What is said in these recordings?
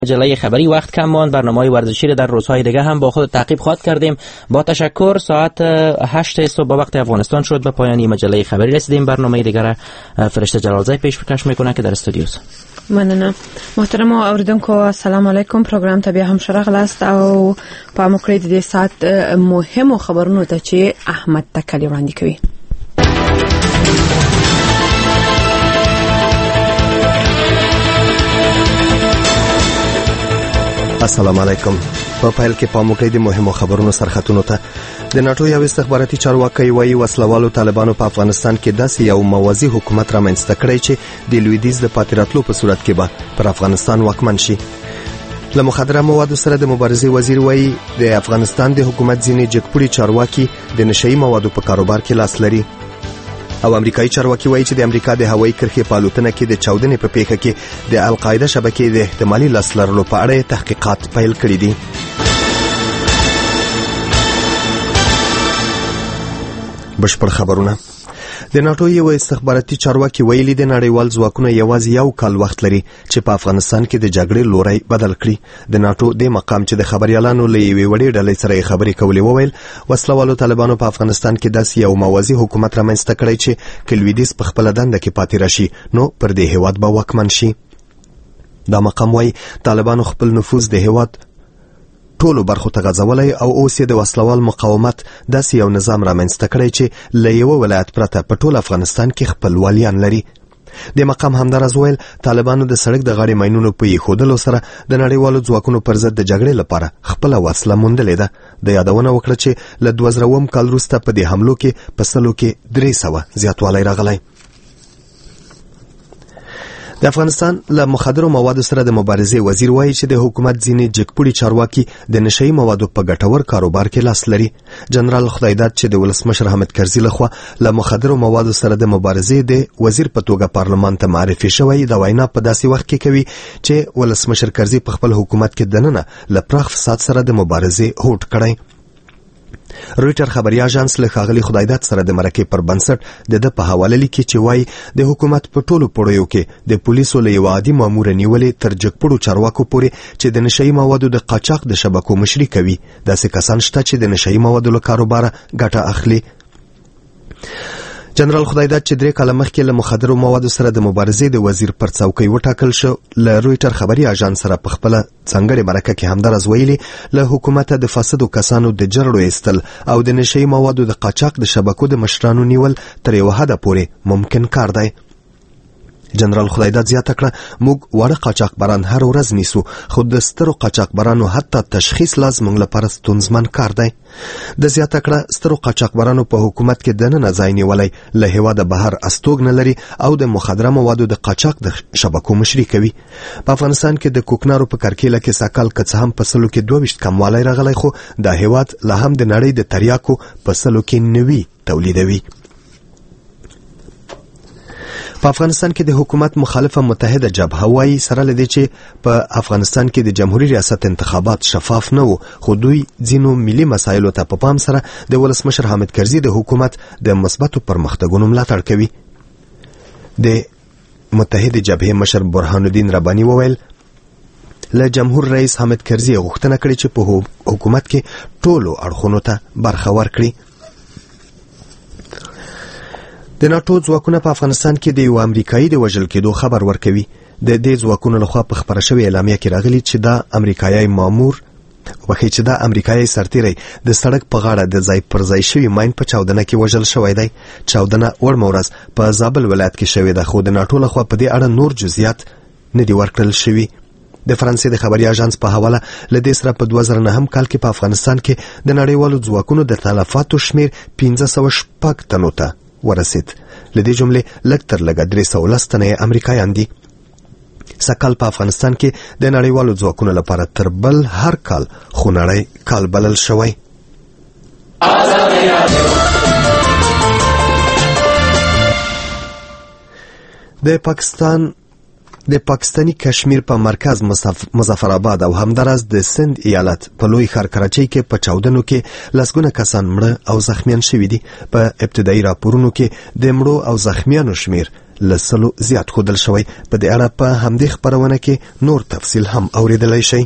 مجله خبری وقت کم ماند. برنامه ورزشی را در روزهای دیگه هم با خود تعقیب خواهد کردیم. با تشکر. ساعت 8 صبح با وقت افغانستان شد. به پایان مجله خبری رسیدیم. برنامه دیگر را فرشته جلالزی پیشکش میکنه که در استودیو است. مننه. محترم اوریدونکو السلام علیکم. پروګرام ته بیا هم شرغل است او په مکړې د ساعت مهمو خبرونو ته چې احمد تکلی وړاندې کوي. السلام علیکم. په پیل کې په مکړې د مهمو خبرونو سرخطونو ته د ناتو یو استخباراتي چارواکي وایي وسلوالو طالبانو په افغانستان کې داسې یو موازی حکومت رامنځته کړی چې د لویدیځ د پاتې راتلو په صورت کې به پر افغانستان واکمن شي. له مخدره موادو سره د مبارزې وزیر وایي د افغانستان د حکومت ځینې جګپوړي چارواکي د نشئی موادو په کاروبار کې لاس لري. او امریکایي چارواکي وایي چې د امریکا د هوایي کرښې په الوتنه کې د چاودنې په پیښه کې د القاعده شبکې د احتمالي لاس لرلو په اړه تحقیقات پیل کړي دي. بشپړ خبرونه. د ناتو یو استخباراتي چارواکي ویلي د نړیوال ځواکونو یوازې یو کال وخت لري چې په افغانستان کې د جګړې لوري بدل کړي. د ناتو د مقام چې د خبريالانو له یوې وړې ډلې سره خبرې کولې وویل وسلوالو طالبانو په افغانستان کې داسې یو موازی حکومت رامنځته کړی چې کلویدیس په خپل دنده کې پاتې راشي نو پر دې هیواد به واکمن شي. دا مقام وایي طالبانو خپل نفوذ د هیواد ټولو برخو ته غځولای او اوس یې د وسلوال مقاومت داسې یو نظام رامنځته کړی چې له یو ولایت پرته په ټول افغانستان کې خپل والیان لري. د مقام همدارز ویل طالبانو د سړک د غاړې ماینونو په ایښودلو سره د نړیوالو ځواکونو پر ضد د جګړې لپاره خپل وسله موندلې ده. د یادونه وکړه چې له 2000 کال وروسته په دې حملو کې په سلو کې 300 زیاتوالی راغلی. د افغانستان له مخدرو موادو سره د مبارزې وزیر وایي چې د حکومت ځینې جګپوړي چارواکي د نشئی موادو په ګټور کاروبار کې لاس لري. جنرال خدایداد چې د ولسمشر حامد کرزي لخوا له مخدرو موادو سره د مبارزې د وزیر په توګه پارلمان ته معرفي شوی د وینا په داسې وخت کې کوي چې ولسمشر کرزي په خپل حکومت کې دننه له پراخ فساد سره د مبارزې هوډ کړی. رویټر خبري اژانس له ښاغلي خدایداد سره د مرکې پر بنسټ د په حواله لیکي چې وایي د حکومت په ټولو پړیو کې د پولیسو له یو عادي مامور نیولې تر جګپوړو چارواکو پورې چې د نشئی موادو د قاچاق د شبکو مشري کوي داسې کسان شته چې د نشئی موادو له کاروباره ګټه اخلي. جنرال خدایداد چې 3 کاله مخکې له مخدرو موادو سره د مبارزې د وزیر پر څوکۍ وټاکل شو له رویټر خبري اژانس سره په خپل څنګهړي مرکه کې همدارز ویلي له حکومت د فاسدو کسانو د جرړو ایستل او د نشئی موادو د قاچاق د شبکو د مشرانو نیول تر یو حد پورې ممکن کار دی. جنرال خدایداد زیاته کړه موږ واړه قاچاقبران هر ورځ نیسو خو د سترو قاچاقبرانو حتی تشخیص لازم لپاره ستونزمن کار دی. د زیاته کړه سترو قاچاقبرانو په حکومت کې دننه ځای نیولای له هیواده بهر استوګ نه لري او د مخدره موادو د قاچاق د شبکو مشري کوي. په افغانستان کې د کوکنارو په کرکیله کې ساکال کڅ هم په سلو کې 22 کموالی راغلی خو د هیواد له هم د نړۍ د تریاکو په سلو کې 90 تولیدوي. په افغانستان کې د حکومت مخالفه متحده جبهه وایي سره لدی چې په افغانستان کې د جمهوریت ریاست انتخابات شفاف نه وو خو دوی ځینو ملي مسایلو ته په پام سره د ولسمشر حامد کرزي د حکومت د مثبتو پرمختګونو ملاتړ کوي. د متحده جبهه مشر برهان الدین رباني وویل له جمهور رئیس حامد کرزي غوښتنه کړې چې په حکومت کې ټولو اړخونو ته برخه ورکړي. د ناتو ځواکونه په افغانستان کې د یو امریکایي د وژل کېدو خبر ورکوي. د دې ځواکونو لخوا په خبره شوې اعلامیه کې راغلي چې دا امریکایي سرتیری د سړک په غاړه د ځای پر ځای شوی ماین په چاودنه کې وژل شوی دی. چاودنه وړمه ورځ په زابل ولایت کې شوې ده خو د ناتو لخوا په دې اړه نور جزئیات نه دي ورکړل شوي. د فرانسې د خبري اژانس په حواله لدې سره په 2009 کال کې په افغانستان کې د نړیوالو ځواکونو د تلفاتو شمیر 1506 تنو ته ورسید. لدې جملې لږ تر لږه 310 تنه امریکایان دي. سکال په افغانستان کې د نړیوالو ځواکونو لپاره تر بل هر کال خونړی کال بلل شوی. د پاکستانی کشمیر په مرکز مظفرآباد او همدارس د سند ایالت په لوی ښار کراچۍ کې په چاودنو کې لسګونه کسان مړه او زخمیان شوي دي. په ابتدایي راپورونو کې د مړو او زخمیانو شمیر لسلو زیات خودل شوی. په دې اړه په همدې خبرونه کې نور تفصیل هم اوریدلای شئ.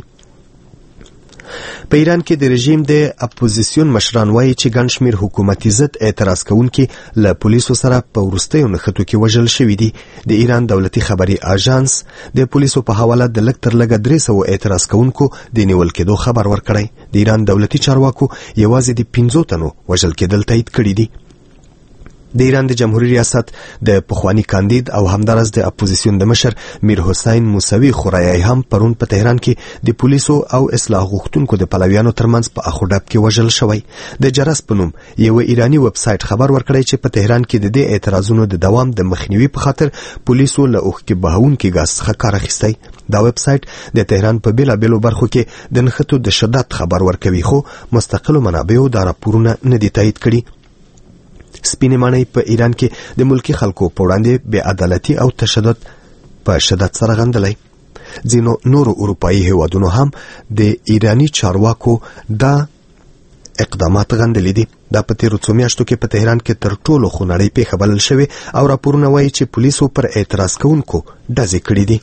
په ایران کې د رژیم د اپوزیسیون مشران وایي چې ګڼ شمېر حکومتي ضد اعتراض کوونکي له پولیسو سره په وروستیو نښتو کې وژل شوي دي. د ایران دولتي خبري اژانس د پولیسو په حواله د لږ تر لږه 300 اعتراض کوونکو د نیول کېدو خبر ورکړی. د ایران دولتي چارواکو یوازې د 15 تنو وژل کېدل تایید کړي دي. د ایران د جمهوریت ریاست د پخوانی کاندید او همدارس د اپوزیسیون د مشر میر حسین موسوی خورایی هم پرون په تهران کې د پولیسو او اصلاح غوښتونکو د پلویانو ترمنځ په اخوډب کې وژل شوی. د جرس په نوم یو ایرانی ویب سایټ خبر ورکړی چې په تهران کې د دې اعتراضونو د دوام د مخنیوي په خاطر پولیسو له اوښکې بهونکي ګاز څخه کار اخیستی. دا ویب سایټ د تهران په بیلابیلو برخو کې د نښتو د شدت خبر ورکوي، خو مستقلو منابعو دا راپورونه نه دي تایید کړي. سپینې ماڼۍ په ایران کې د ملکی خلکو په وړاندې بې عدالتي او تشدد په شدت سره غندلی. ځینو نورو اروپایي هیوادونو هم د ایرانی چارواکو دا اقدامات غندلي دي. دا په تیرو څو میاشتو کې په تهران کې تر ټولو خونړۍ پیښه بلل شوې او راپورونه وایي چې پولیسو پر اعتراض کوونکو ډزې کړي دي.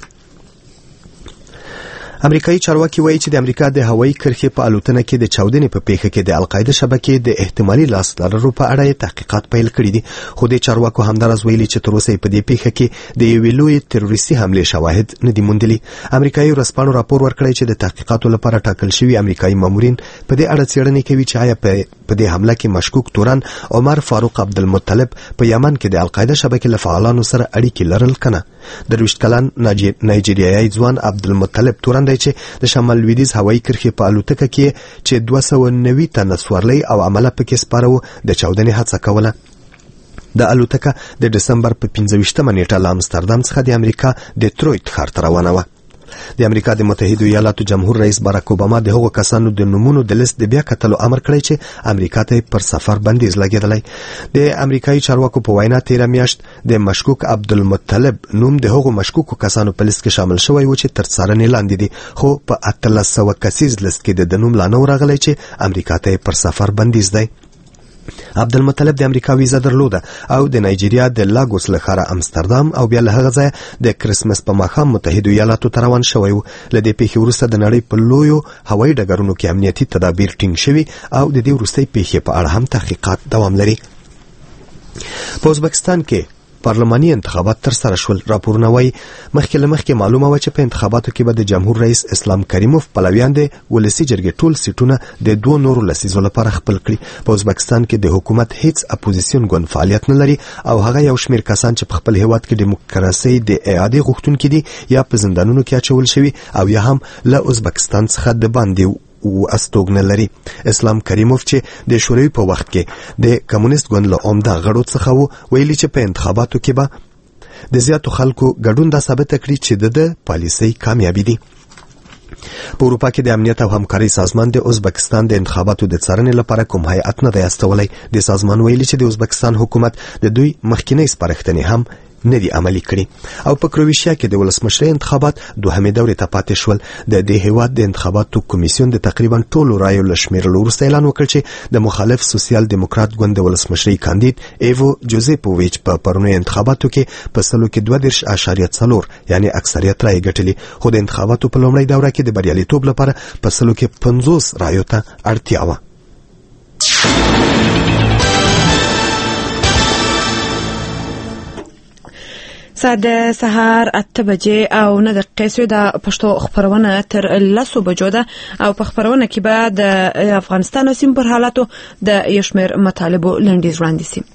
امریکایي چارواکي وایي چې د امریکا د هوایي کرښې په الوتنه کې د چاودنې په پیښه کې د القاعده شبکې د احتمالي لاس لرلو په اړه تحقیقات پیل کړي دي. خو د چارواکو همدارس ویلي چې تر اوسه په دې پیښه کې د یوې لویې تروریستي حملې شواهد نه دي موندلي. امریکایي ورځپاڼو راپور ورکړی چې د تحقیقاتو لپاره ټاکل شوي امریکایي مامورین په دې اړه څېړنې کوي چې آیا په دې حمله کې مشکوک تورن عمر فاروق عبدالمطلب په یمن کې د القاعده شبکې له فعالانو سره اړیکې لرل کنه. د 20 کلن نایجیریایي ځوان عبدالمطلب تورن دی چې د شمال لویدیځ هوایي کرښې په الوتکه کې چې 290 تنه سورلۍ او عمله پکې سپاره د چاودنې هڅه کوله. د الوتکه د دسمبر په 25مه نیټه له امستردام څخه د امریکا ډیترویت ښار ته روانه وه. د امریکا د متحده ایالاتو جمهور رئیس باراک اوباما د هغو کسانو د نومونو د لیست د بیا کتلو امر کړی چې امریکا ته پر سفر بندیز لګېدلی. د امریکایي چارواکو په وینا تیره میاشت د مشکوک عبدالمطلب نوم د هغو مشکوکو کسانو په لیست کې شامل شوی و چې تر څارنې لاندې دي، خو په 1800 کسیز لیست کې د نوم لا نه و راغلی چې امریکا ته پر سفر بندیز دی. عبدالمطلب د امریکا ویزه درلوده او د نایجیریا د لاګوس له ښاره امستردام او بیا له هغه ځایه د کرسمس په ماښام متحدو ایالاتو ته روان شوی و. له دې پیښې وروسته د نړۍ په لویو هوایي ډګرونو کې امنیتي تدابیر ټینګ شوي او د دې وروستۍ پیښې په اړه هم تحقیقات دوام لري. په ازبکستان کې پارلماني انتخابات تر سره شول. راپورونه وایي مخکې له مخکې معلومه وه چې په انتخاباتو کې به د جمهور رئیس اسلام کریموف پلویان د ولسي جرګې ټول سیټونه د 2 نورو لسیزو لپاره خپل کړي. په ازبکستان کې د حکومت هیڅ اپوزیسیون ګوند فعالیت نه لري او هغه یو شمېر کسان چې په خپل هیواد کې دیموکراسي د اعادې غوښتونکي دي یا په زندانونو کې اچول شوي او یا هم له ازبکستان څخه د باندې او استوګنه لري. اسلام کریموف چې د شوروي په وخت کې د کمونیست ګوند له عمده غړو څخه و، ویلي چې په انتخاباتو کې به د زیاتو خلکو ګډون دا ثابته کړي چې د پالیسۍ کامیابي دي. په اروپا کې د امنیت او همکارۍ سازمان د ازبکستان د انتخاباتو د څارنې لپاره کوم هیئت نه دی استولی. د سازمان ویلي چې د ازبکستان حکومت د دوی مخکینی سپارښتنې هم نه دي عملي کړي. او په کرویشیا کې د ولسمشرۍ انتخابات دوهمې دورې ته پاتې شول. د دې هیواد د انتخاباتو کمیسیون د تقریبا ټولو رایو له شمیرلو وروسته اعلان وکړ چې د مخالف سوسیال دیموکرات ګوند د ولسمشرۍ کاندید ایوو جوزیپوویچ په پرونیو انتخاباتو کې په 32.4 یعنی اکثریت رایې ګټلې، خو د انتخاباتو په لومړۍ دوره کې د بریالیتوب لپاره په 50 رایو ته اړتیا وه. ساده سهار 8 بجې او 9 دقیقې سوی د پښتو خبرونه تر 10 بجو ده او په خبرونه کې به د افغانستان او سیمې پر حالاتو د یشمیر مطالبو لنډیز وړاندې شي.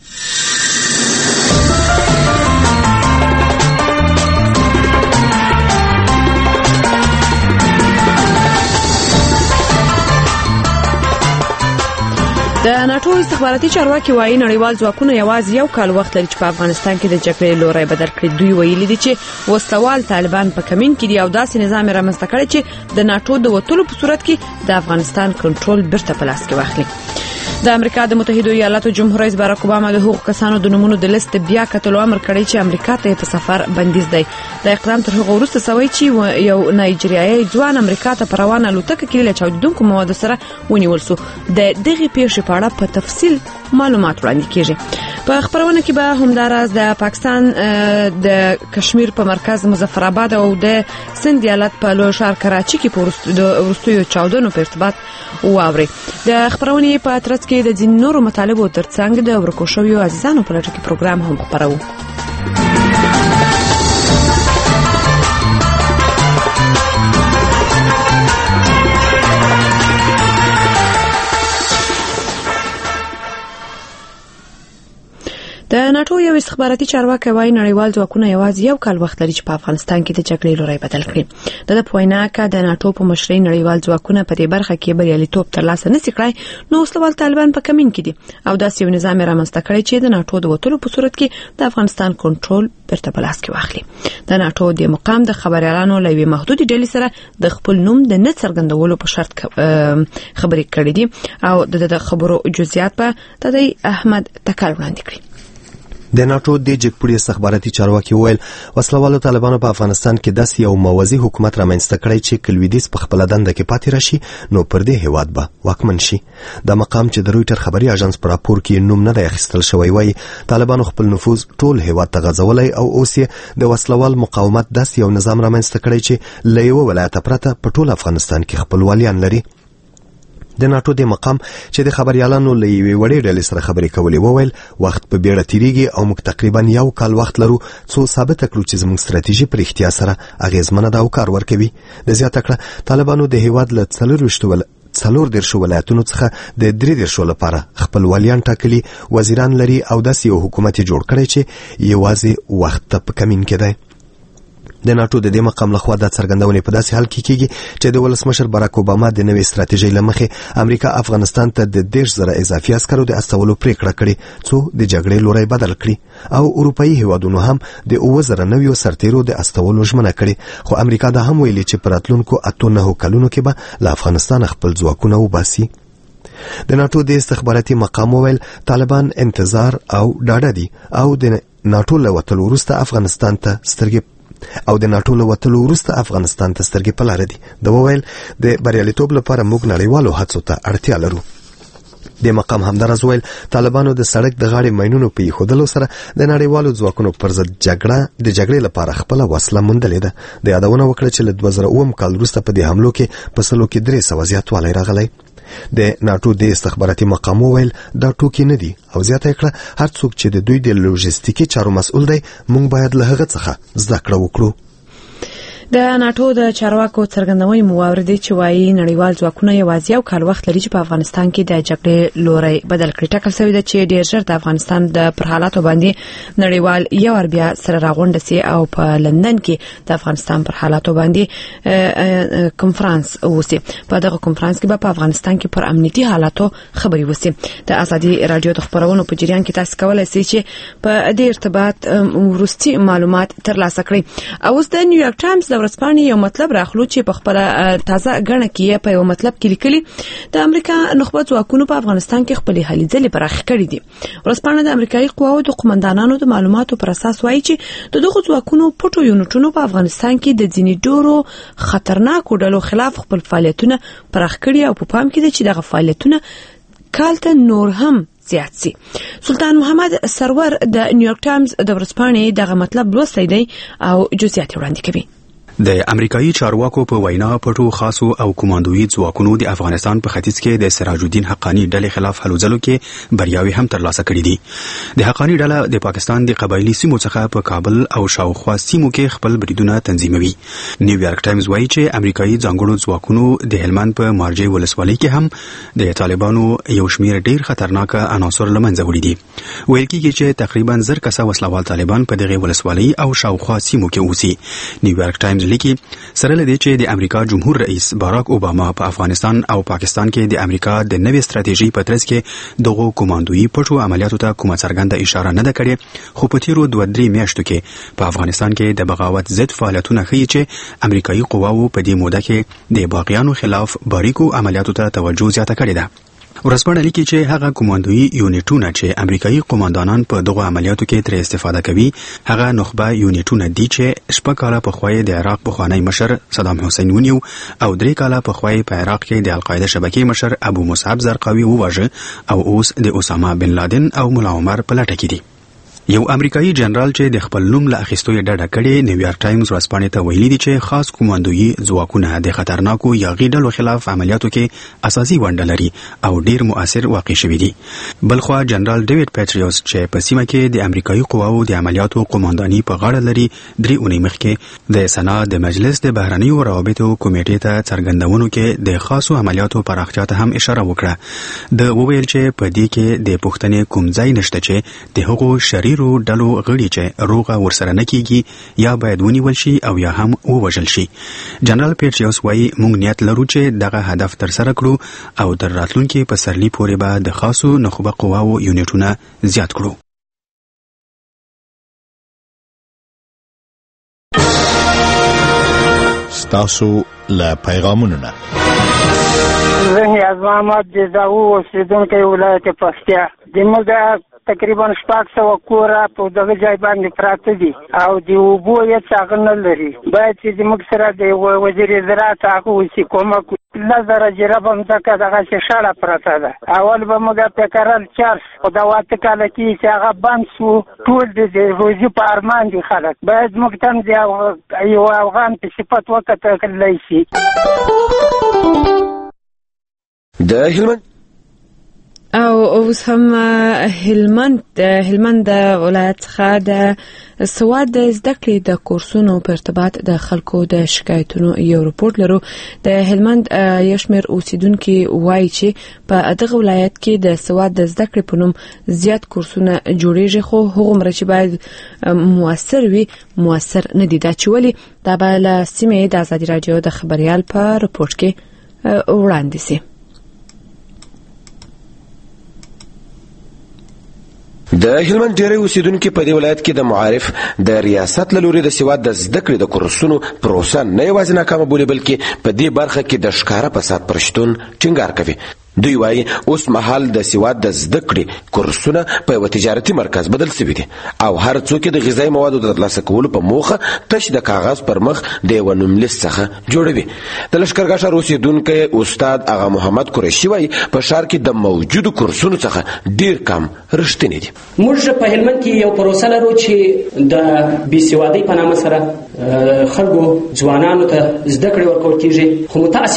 د ناتو استخباراتي چارواکي وايي نړیوال ځواکونه یوازې یو کال وخت لري چې په افغانستان کې د جګړې لوري بدل کړي. دوی ویلي دي چې وسلوال طالبان په کمین کې دي او داسې نظام رامنځته کړي چې د ناتو د وټولو په صورت کې د افغانستان کنټرول بیرته په لاس کې واخلي. د امریکا د متحده ایالاتو جمهور رئیس باراک اوباما د هغو کسانو د نومونو د لیست بیا کتلو امر کړی چې امریکا ته په سفر بندیز دی. د اقدام تر هغه وروسته سوی چې یو نایجریایي ځوان امریکا ته پر روانه الوتکه کې له چاودونکو موادو سره ونیول شو. د دغه پیښې په اړه په تفصیل معلومات وړاندې کیږي. په خبرونه کې به همداراز د پاکستان د کشمیر په مرکز مظفرآباد او د سند ایالت په لوی ښار کراچي کې په وروستیو چاودنو په ارتباط واوري. د خبرونې په ترڅ کې د ځینو نورو مطالبو ترڅنګ د ورکو شویو عزیزانو په لټه کې پروګرام هم خپروو. د ناتو یو استخباراتي چارواکي وايي نړیوال ځواکونه یوازې یو کال وخت لري چې په افغانستان کې د جګړې لوری بدل کړي. د پوینا کا د ناتو په مشرۍ نړیوال ځواکونه په دې برخه کې بریالیتوب ترلاسه نشي کړای، نو اوسمهال طالبان په کمین کې دي او داسې یو نظام رامنځته کړی چې د ناتو د وټلو په صورت کې د افغانستان کنټرول پرته بلاس کې واخلي. د ناتو د مقام د خبريالانو لوي محدود ډلې سره د خپل نوم د نه څرګندولو په شرط خبرې کړې دي او د خبرو جزئیات په تدای احمد تکل وړاندې کړی. د ناتو د جګپړې استخباراتي چارواکي ویل وسلوالو طالبانو په افغانستان کې داسې یو موازی حکومت رامنځته کړی چې کلویدیس په خپل دنده کې پاتې راشي، نو پر دې هیواد به واکمن شي. د مقام چې د رويټر خبري اژانس پر راپور کې نوم نه دی اخیستل شوی، وایي طالبانو خپل نفوذ ټول هیواد ته غځولای او اوس یې د وسلوال مقاومت داسې یو نظام رامنځته کړی چې له یو ولایت پرته په ټول افغانستان کې خپلوالیان لري. د ناتو د مقام چې د خبريالانو له یوې وړې ډلې سره خبرې کولې وویل وخت په بیړه تیریږي او موږ تقریبا یو کال وخت لرو څو ثابت کړو چې زموږ ستراتیژي پر اختیار سره اغیزمنه ده او کار ورکوي. د زیاته کړه طالبانو د هیواد له 40 ولایتونو څخه د 3 لپاره خپلوالیان ټاکلي وزیران لري او داسې یو حکومت جوړ کړی چې یوازې وخت په کمین کې دی. د ناتو د دې مقام لخوا د څرګندونې په داسې حال کې کیږي چې د ولسمشر باراک اوباما د نوې ستراتیژۍ لمخې امریکا افغانستان ته د 10,000 اضافي عسکرو د استولو پریکړه کړې څو د جګړې لوری بدل کړي او اروپאי هیوادونو هم د 9,000 سرتیرو د استولو ژمنه کړې. خو امریکا دا هم ویلي چې پر راتلونکو 8 کلونو کې به له افغانستان خپل ځواکونه وباسي. د ناتو د استخباراتي مقام ویل طالبان انتظار او ډاډه دي او د ناتو له وتلو وروسته افغانستان ته سترګې په لاره دي. د وویل د بریالیتوب لپاره موږ نړیوالو هڅو ته اړتیا لرو. د مقام همدارز ویل طالبانو د سړک د غاړې ماینونو په ایښودلو سره د نړیوالو ځواکونو پر ضد د جګړې لپاره خپل وسله موندلې ده. د یادونه وکړه چې له 2009 کال وروسته په دې حملو کې په سلو کې 300 زیاتوالی راغلی. د ناتو د استخباراتي مقام ویل دا ټوکی نه دي او زیاته کړه هر څوک چې د دوی د لوجستیکي چارو مسؤل دی مونږ باید له هغه څخه زده کړه وکړو. د ناتو د چارواکو څرګندونې موارد چې وايي نړیوال ځواکونه یوازې یو کال وخت لري چې په افغانستان کې د جګړې لوری بدل کړي. ټاکل شوی دی چې ډیر ژر د افغانستان د پر حالاتو باندې نړیوال یو بیا سره راغونډ سي او په لندن کې د افغانستان پر حالاتو باندې کنفرانس وسی. په دغه کنفرانس کې به په افغانستان کې پر امنیتي حالاتو خبري وسی. د ازادي رادیو د خبرونو په جریان کې تاسو کولای شئ چې په دې ارتباط ورستي معلومات ترلاسه کړئ. اوس د نیویارک ټایمز ورځپاڼې یو مطلب راخلو چې په خپل تازه غړنه کې په یو مطلب کې لیکلي د امریکا نخبه ځواکونو په افغانستان کې خپل هلي ځلې پراخ کړې دي. ورځپاڼه د امریکایي قواو د قومندانانو د معلوماتو پر اساس وایي چې دغه ځواکونو پټو یونټونو په افغانستان کې د ځینې ډورو خطرناکو ډلو خلاف خپل فعالیتونه پراخ کړي او په پام کې دي چې دغه فعالیتونه کالته نور هم زیات سي. سلطان محمد سرور د نیویارک ټایمز د ورځپاڼې دغه مطلب لوستی دی او جزئیات وړاندې کوي. د امریکایي چارواکو په وینا پټو خاصو او کمانډوي ځواکونو د افغانستان په ختیځ کې د سراج الدین حقانی ډلې خلاف هلو ځلو کې بریاوي هم ترلاسه کړې دي. د حقانی ډله د پاکستان د قبایلی سیمو څخه په کابل او شاوخوا سیمو کې خپل بریدونه تنظیموي. نیویارک ټایمز وایي چې امریکایي ځانګړو ځواکونو د هلمند په مارجې ولسوالۍ کې هم د طالبانو یو شمېر ډیر خطرناک عناصر لمنځه وړي دي. ویل کېږي چې تقریبا 1000 کسه وسلوال طالبان په دغه ولسوالۍ او شاوخوا سیمو کې اوسي. نیویارک ټایمز لیکي سره لدی چې د امریکا جمهور رئیس باراک اوباما په افغانستان او پاکستان کې د امریکا د نوې ستراتیژي په ترڅ کې دغه کمانډوي پټو عملیاتو ته کومه څرګنده اشاره نه ده کړې، خو په تیرو 2-3 میاشتو کې په افغانستان کې د بغاوت ضد فعالیتونه ښیي چې امریکایي قواوو په دې موده کې د باغیانو خلاف باریکو عملیاتو ته توجه زیاته کړې ده. ورځپاڼه لیکي چې هغه کوماندوي یونټونه چې امریکایي قوماندانان په دغه عملیاتو کې ترې استفاده کوي هغه نخبه یونټونه دي چې 6 کاله پخوای د عراق پخوانی مشر صدام حسین ونیو او 3 کاله پخوای په عراق کې د القاعده شبکې مشر ابو مصعب زرقاوي وواژه او اوس د اسامه بن لادن او مولا عمر په لټه کې دي. یو امریکایي جنرال چې د خپل نوم له اخیستو یې ډډه کړې نیویارک ټایمز ورځپاڼې ته ویلي دي چې خاص کوماندوي ځواکونه د خطرناکو یاغي ډلو خلاف عملیاتو کې اساسي ونډه لري او ډیر مؤثر واقع شوي دي. بلخوا جنرال ډیوډ پیټریوس چې په سیمه کې د امریکایي قواو د عملیاتو قومانداني په غاړه لري 3 اونۍ مخکې د سنا د مجلس د بهرنیو روابطو کمیټې ته څرګندونو کې د خاصو عملیاتو پراختیا ته هم اشاره وکړه. د وویل چې په دې کې د پښتنې کوم ځای نشته چې د هغو شریر ډلو غړي چې روغه ورسره نه کیږي یا باید ونیول شي او یا هم ووژل شي. جنرال پیټریوس وايي موږ نیت لرو چې دغه هدف تر سره کړو او تر راتلونکي پسرلي پورې به د خاصو نخبه قواو یونټونه زیات کړو. ستاسو له پیغامونو نه زه یې محمد جزاوي اوسیدونکی ولایت پکتیا د موږ تقریبا 600 کوره په دغه ځای باندې پراته دي او د اوبو هیڅ هغه نه لري. باید چې زموږ سره د وزیر زراعت هغه وشي کومک 10,000 جراب مځکه دغه شاړه پراته ده. اول به موږ فکرل چارس خو دا واته کاله کې چې هغه بند شو ټول د روزي په ارمان دي خلک. باید موږ ته د یو افغان په صفت وکړای شي. د هلمند او اوس هم هلمند د ولایت څخه د سواد د زده کړې د کورسونو په ارتباط د خلکو د شکایتونو یو رپورت لرو. د هلمند یو شمېر اوسیدونکي وایي چې په دغه ولایت کې د سواد د زده کړې په نوم زیات کورسونه جوړیږي خو هغومره چې باید مؤثر وي مؤثر نه دي. دا چې ولې دا به له سیمې د ازادي راډیو د خبریال په رپورت کې وړاندې سي. د هلمند ډېری اوسیدونکو په دې ولایت کې د معارف د ریاست له لوري د سواد د زده کړې د کورسونو پروسه نه یوازې ناکامه بولي بلکې په دې برخه کې د ښکاره فساد پر شتون ټینګار کوي. دوی وايي اوس مهال د سواد د زده کړې کورسونه په یو تجارتي مرکز بدل شوي دي او هر څوک د غذایي موادو د ترلاسه کولو په موخه تش د کاغذ پر مخ د یو نوم لیست څخه جوړوي. د لښکرګاه ښار اوسیدونکی استاد اغا محمد قریشي وايي په ښار کې د موجودو کورسونو څخه ډیر کم رښتینی دي. موږ په هلمند کې یو پروسه لرو چې د بېسوادۍ په نامه سره خلکو ځوانانو ته زده کړې ورکول کېږي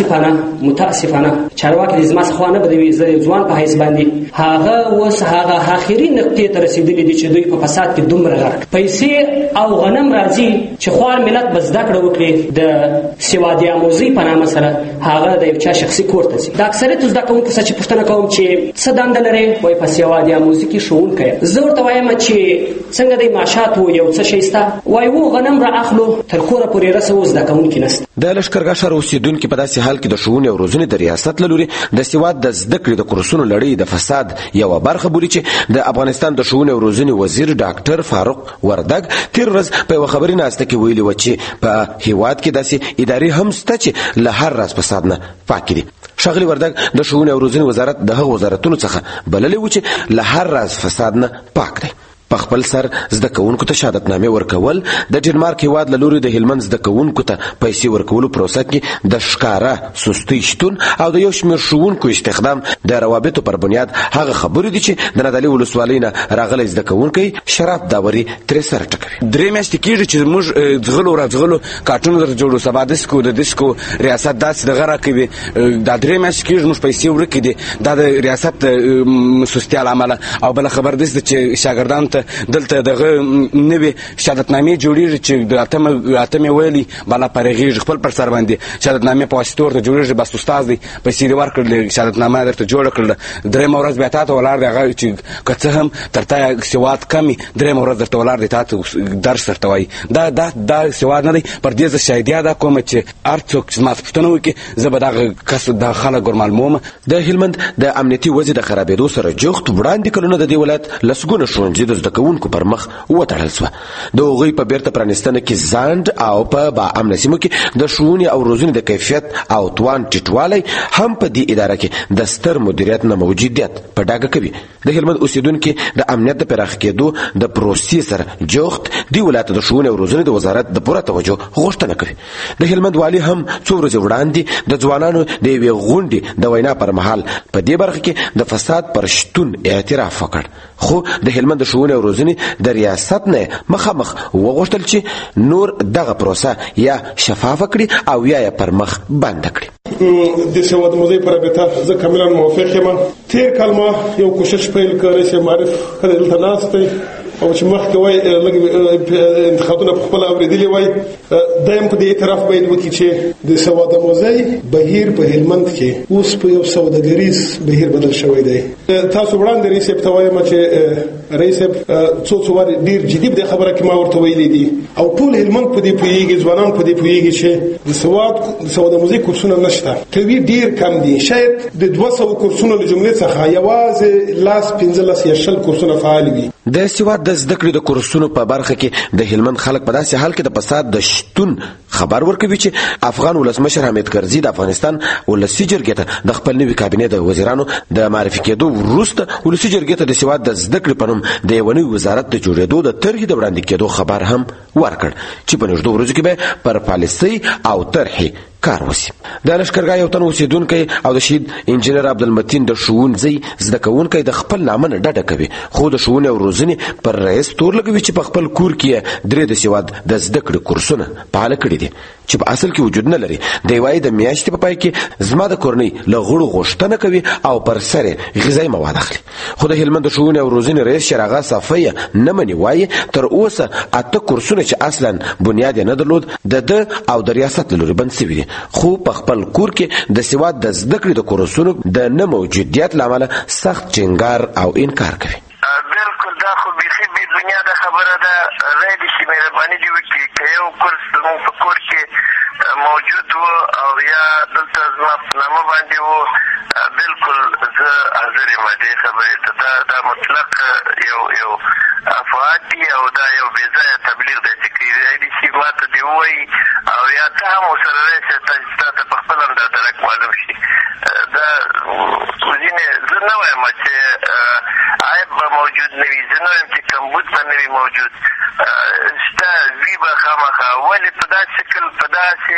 خو متاسفانه چارواکي زما څخه نه بدوي. زه ځوان په حیث باندې هغه اوس هغه اخري نقطې ته رسیدلي دي چې دوی په فساد کې دومره غرق پیسې او غنم راځي چې خوار ملت به زده کړه وکړي د سوادي آموزي په نامه سره هغه د یو چا شخصي کور ته ځي. د اکثریت زده کوونکو څخه چې پوښتنه کوم چې څه دنده لري وایي په سوادي آموزي کې ښوونکی. زه ورته وایم چې څنګه د معاشاتو یو څه شی شته وایي و غنم را اخلو تر کوره پورې رسوو زده کوونکي نشته. د لښکرګاه ښار اوسیدونکي په داسې حال کې د ښوونې او روزنې د ریاست له لوري د سواد د زده کړې د کورسونو لړۍ د فساد یو برخه بولي چې د افغانستان د ښوونې او روزنې وزیر ډاکټر فاروق وردګ تیر ورځ په یو خبري ناسته کې ویلي و چې په هیواد کې داسې ادارې هم شته چې له هر راز فساد نه پاک دي. ښاغلي وردګ د ښوونې او روزنې وزارت د هغو وزارتونو څخه بللی و چې له هر راز فساد نه پاک دی. په خپل سر زده کوونکو ته شهادتنامې ورکول د ډنمارک هیواد له لوري د هلمند زده کوونکو ته پیسې ورکولو پروسه کې د ښکاره سستۍ شتون او د یو شمېر ښوونکو استخدام د روابطو پر بنیاد هغه خبرې دي چې د نادعلي ولسوالۍ نه راغلی زده کوونکی شراب داوري ترې سره ټکوي. 3 میاشتې کېږي چې موږ ځغلو راځغلو کارټونه در جوړو سبا دسکو د دسکو ریاست داسې دغه راکوي. دا 3 میاشتې کېږي موږ پیسې ورکې دي. دا د ریاست سستیا له امله او بله خبر داسې ده چې شاګردانو ته دلته دغه نوې شهادتنامې جوړېږي چې د اتمې ویلي بالا پرېږېږي خپل پر سر باندې شهادتنامې په واسطې ورته جوړېږي. بس استاد دی پیسې دې ورکړلې شهادتنامه درته جوړه کړله. 3مه ورځ بیا تا ته ولاړ دی هغه چې که څه هم تر تا سواد کم وي 3مه ورځ درته ولاړ دی تا ته درس درته وایي. دا سواد نه دی. پر دې زه شاید یاده کوم چې هر څوک چې زما پوښتنه وکړي زه به دغه کس د خلک ورمعلوموم. د هلمند د امنیتي وضع د خرابېدو سره جوخت وړاندې کلونه د دې ولایت لسګونه ښوونځي د زده زده کوونکو پر مخ وتړل شوه. د هغوی په بیرته پرانیستنه کې ځنډ او په باامنه سیمو کې د ښوونې او روزنې د کیفیت او توان ټیټوالی هم په دې اداره کې د ستر مدیریت نه موجودیت په ډاګه کوي. د هلمند اوسیدونکي د امنیت د پراخ کېدو د پروسې سره جوخت دی ولایت د ښوونې او روزنې د وزارت د پوره توجه غوښتنه کوي. د هلمند والي هم څو ورځې وړاندې د ځوانانو د یوې غونډې د وینا پر مهال په دې برخه کې د فساد پر شتون اعتراف وکړ، خو د هلمند ښوونې او روزنې د ریاست نه مخامخ وغوښتل چې نور دغه پروسه یا شفافه کړي او یا پر مخ بند کړي. د سواد موزي پر رابطه زه کاملا موافق یم. تیر کال ما یو کوشش پیل کړی چې معرف کړي دلته ناشته او چې مخکې وای انتخابونه په خپل اوریدلي وای دایم په دې اعتراف باید وکړي چې د سواد موزي بهیر په هلمند کې اوس په یو سوداګریز بهیر بدل شوی دی. تاسو وړاندې رئیس په وایم چې رئیس څو وار ډیر جدي د خبره کې ما ورته ویلي دي او ټول هلمند په دې پوهیږي، ځوانان په دې پوهیږي چې د سواد موزي کورسونه نشته، کوي ډیر کم دي. شاید د 200 کورسونو له جملې څخه یوازې 15 یا 20 کورسونه فعال وي. د سواد د زده کړې د کورسونو په برخه کې د هلمند خلک په داسې حال کې د فساد د شتون خبر ورکوي چې افغان ولسمشر حامد کرزي د افغانستان ولسي جرګې ته د خپل نوي کابینې د وزیرانو د معرفي کېدو وروسته ولسي جرګې ته د سواد د زده کړې په نوم د یو نوي وزارت د جوړېدو د طرحې د وړاندې کېدو خبر هم ورکړ چې په نږدې ورځو کې به پر پالیسۍ او طرحې کار وسی. د لښکرګاه یو تن اوسیدونکی او د شهید انجینر عبدالمتین د ښوونځي زده کوونکی د خپل نامه نه ډډه کوي، خو د ښوونې او روزنې پر رئیس تور لګوي چې په خپل کور کې 3 د سواد د زده کړې کورسونه فعال کړي دي چې په اصل کې وجود نه لري. د یوې د میاشتې په پای کې زما د کورنۍ له غړو غوښتنه کوي او پر سر غذایی مواد اخلي، خو د هلمند ښوونې او روزنې رئیس شراغه صفیه نه مني، وایي تر اوسه 8 کورسونه چې اصلا بنیاد نه درلود د او د ریاست له لوري بند شوي دي، خو په خپل کور کې د سواد د زده کړې د کورسونو د نه موجودیت له امله سخت ټینګار او انکار کوي. بالکل دا خو بیخي بې بنیاده خبره ده. رای دې چې مهرباني دې وکړي که یو کورس زموږ په کور کې موجود و او یا دلته زما په نامه باندې و، بالکل زه حاضر یم دې خبرې ته. دا مطلق یو افعاد دي او دا یو بې ځایه تبلیغ دی چې کیدای دي چې ما ته دې ووایي او یا ته هم ورسره راشې تا ته په خپله هم دا درک معلوم شي. دا ځینې زه نه وایم چې عیب به موجود نه وي، زه نه وایم چې کمبود به نه وي موجود، شته وي به خامخا، ولې په داسې شکل په داسې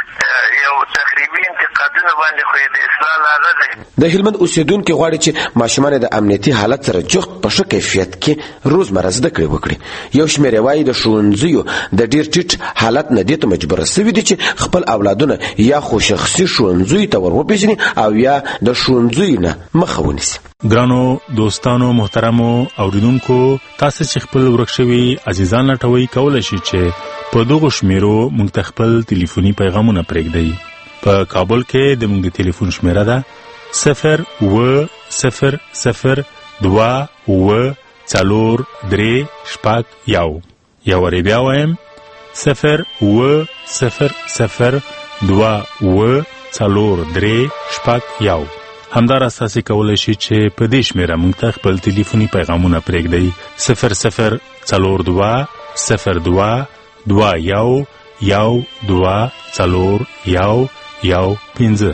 یو تخریبي انتقادونه باندې خو د اصلاح لاره ده. د هلمند اوسیدونکي غواړي چې ماشومان د امنیتي حالت سره جفت په ښه کیفیت کې روزمره زده کړې وکړي. یو شمېر یې وایي د ښوونځیو د ډېر ټیټ حالت نه دې ته مجبوره سوي دي چې خپل اولادونه یا خو شخصي ښوونځیو ته ور وپېژني او یا د ښوونځیو نه مخه ونیسي. ګرانو دوستانو محترمو اوریدونکو، تاسو چې خپل ورک شوي عزیزان لټوي کولی شي چې په دغو شمیرو موږ ته خپل ټلیفوني پیغامونه پرېږدئ. په کابل کې د موږ د ټلیفون شمیره ده 0200243 یو وری بیا وایم 0200243 همدارس تاسو کولی شئ چې په دې شمیره موږ ته خپل ټلیفوني پیغامونه پرېږدئ 0022221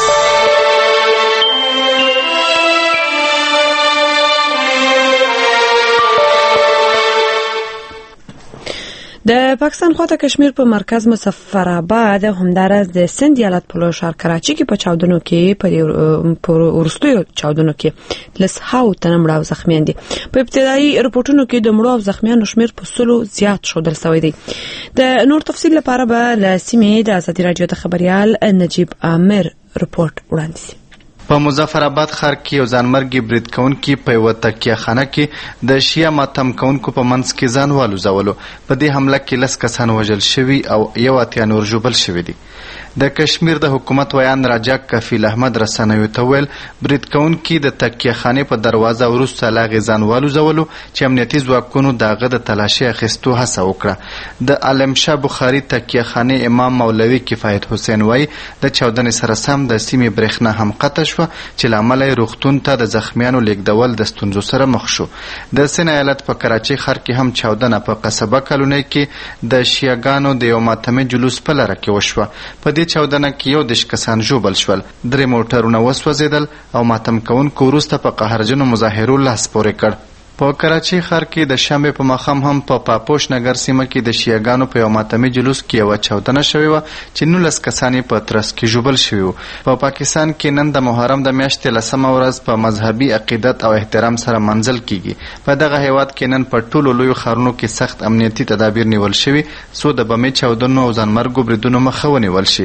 د پاکستان خواته کشمیر په مرکز مظفرآباد همدارس د سند ایالت په لوی ښار کراچي کې په چاودنو کې په ورستیو چاودنو کې لسهاو تنمړه او زخمیان دي. په ابتدایي رپورټونو کې د مړو او زخمیانو شمیر په 100 زیات شودل شوی دی. د نور تفصیل لپاره به له سیمې د ازادي راډیو د خبريال نجیب عامر رپورټ وړاندې. په مظفرآباد ښار کې یو ځانمرګي برید کوونکي په یوه تکیه خانه کې د شیعه ماتم کوونکو په منځ کې ځان والوځولو. په دې حمله کې 10 کسان وژل شوي او 80 نور ژوبل شوي دي. د کشمیر د حکومت ویان راجا کفیل احمد رسنیو ته ویل برید کوونکي د تکیه خانې په دروازه وروسته له هغې ځان والوځولو چې امنیتي ځواکونو د هغه د تلاشۍ اخیستو هڅه وکړه. د عالمشاه بخاري تکیه خانې امام مولوي کفایت حسین وایي د چاودنې سره سم د سیمې برېښنا هم قطع شوه چې له امله یې روغتون ته د زخمیانو لیږدول د ستونزو سره مخ شو. د سند ایالت په کراچۍ ښار کې هم چاودنه په قصبه کالونۍ کې د شیعهګانو د یو ماتمې جلوس په لاره کې وشوه. په دې چاودنه کې 11 کسان ژوبل شول، 3 موټرونه وسوځېدل او ماتم کوونکو وروسته په قهرجنو مظاهرو لاس پورې کړ. په کراچۍ ښار کې د شنبې په ماښام هم په پاپوش نګر سیمه کې د شیعهګانو په یو ماتمي جلوس کې یوه چاودنه شوې وه چې 19 کسان یې په ترس کې ژوبل شوي وو. په پاکستان کې نن د محرم د میاشتې 10مه ورځ په مذهبي عقیدت او احترام سره منځل کیږي. په دغه هیواد کې نن په ټولو لویو ښارونو کې سخت امنیتي تدابیر نیول شوي څو د بمي چاودنو او ځانمرګو بریدونو مخه ونیول شي.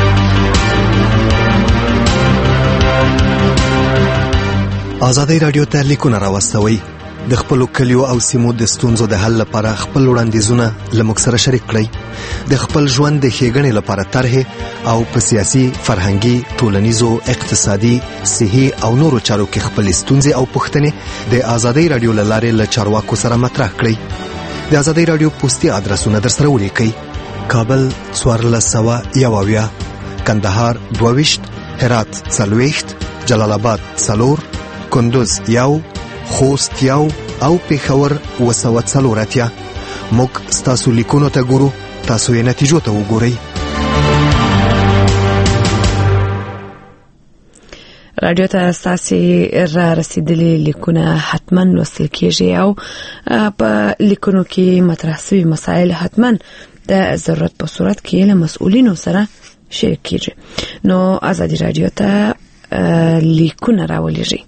ازادي رادیو ته لیکونه راوستوئ. د خپلو کلیو او سیمو د ستونزو د حل لپاره خپل وړاندیزونه له موږ سره شریک کړئ. د خپل ژوند د ښېګڼې لپاره طرحې او په سیاسي، فرهنګي، ټولنیزو، اقتصادي، صحي او نورو چارو کې خپل ستونزې او پوښتنې د ازادي رادیو له لارې له چارواکو سره مطرح کړئ. د ازادي رادیو پوسټي ادرسونه درسره ولیکئ: کابل 1401، کندهار 22، هرات 40، جلال آباد 4، کندوز 1، خوست 1 او پېښور 240. موږ ستاسو لیکونو ته ګورو، تاسو یې نتیجو ته وګورئ. رادیو ته ستاسې را رسیدلي لیکونه حتما لوستل کیږي او په لیکونو کې مطرح شوي مسایل حتما د ضرورت په صورت کې له مسؤلینو سره شریک کیږي. نو ازادي رادیو ته لیکونه راولېږئ.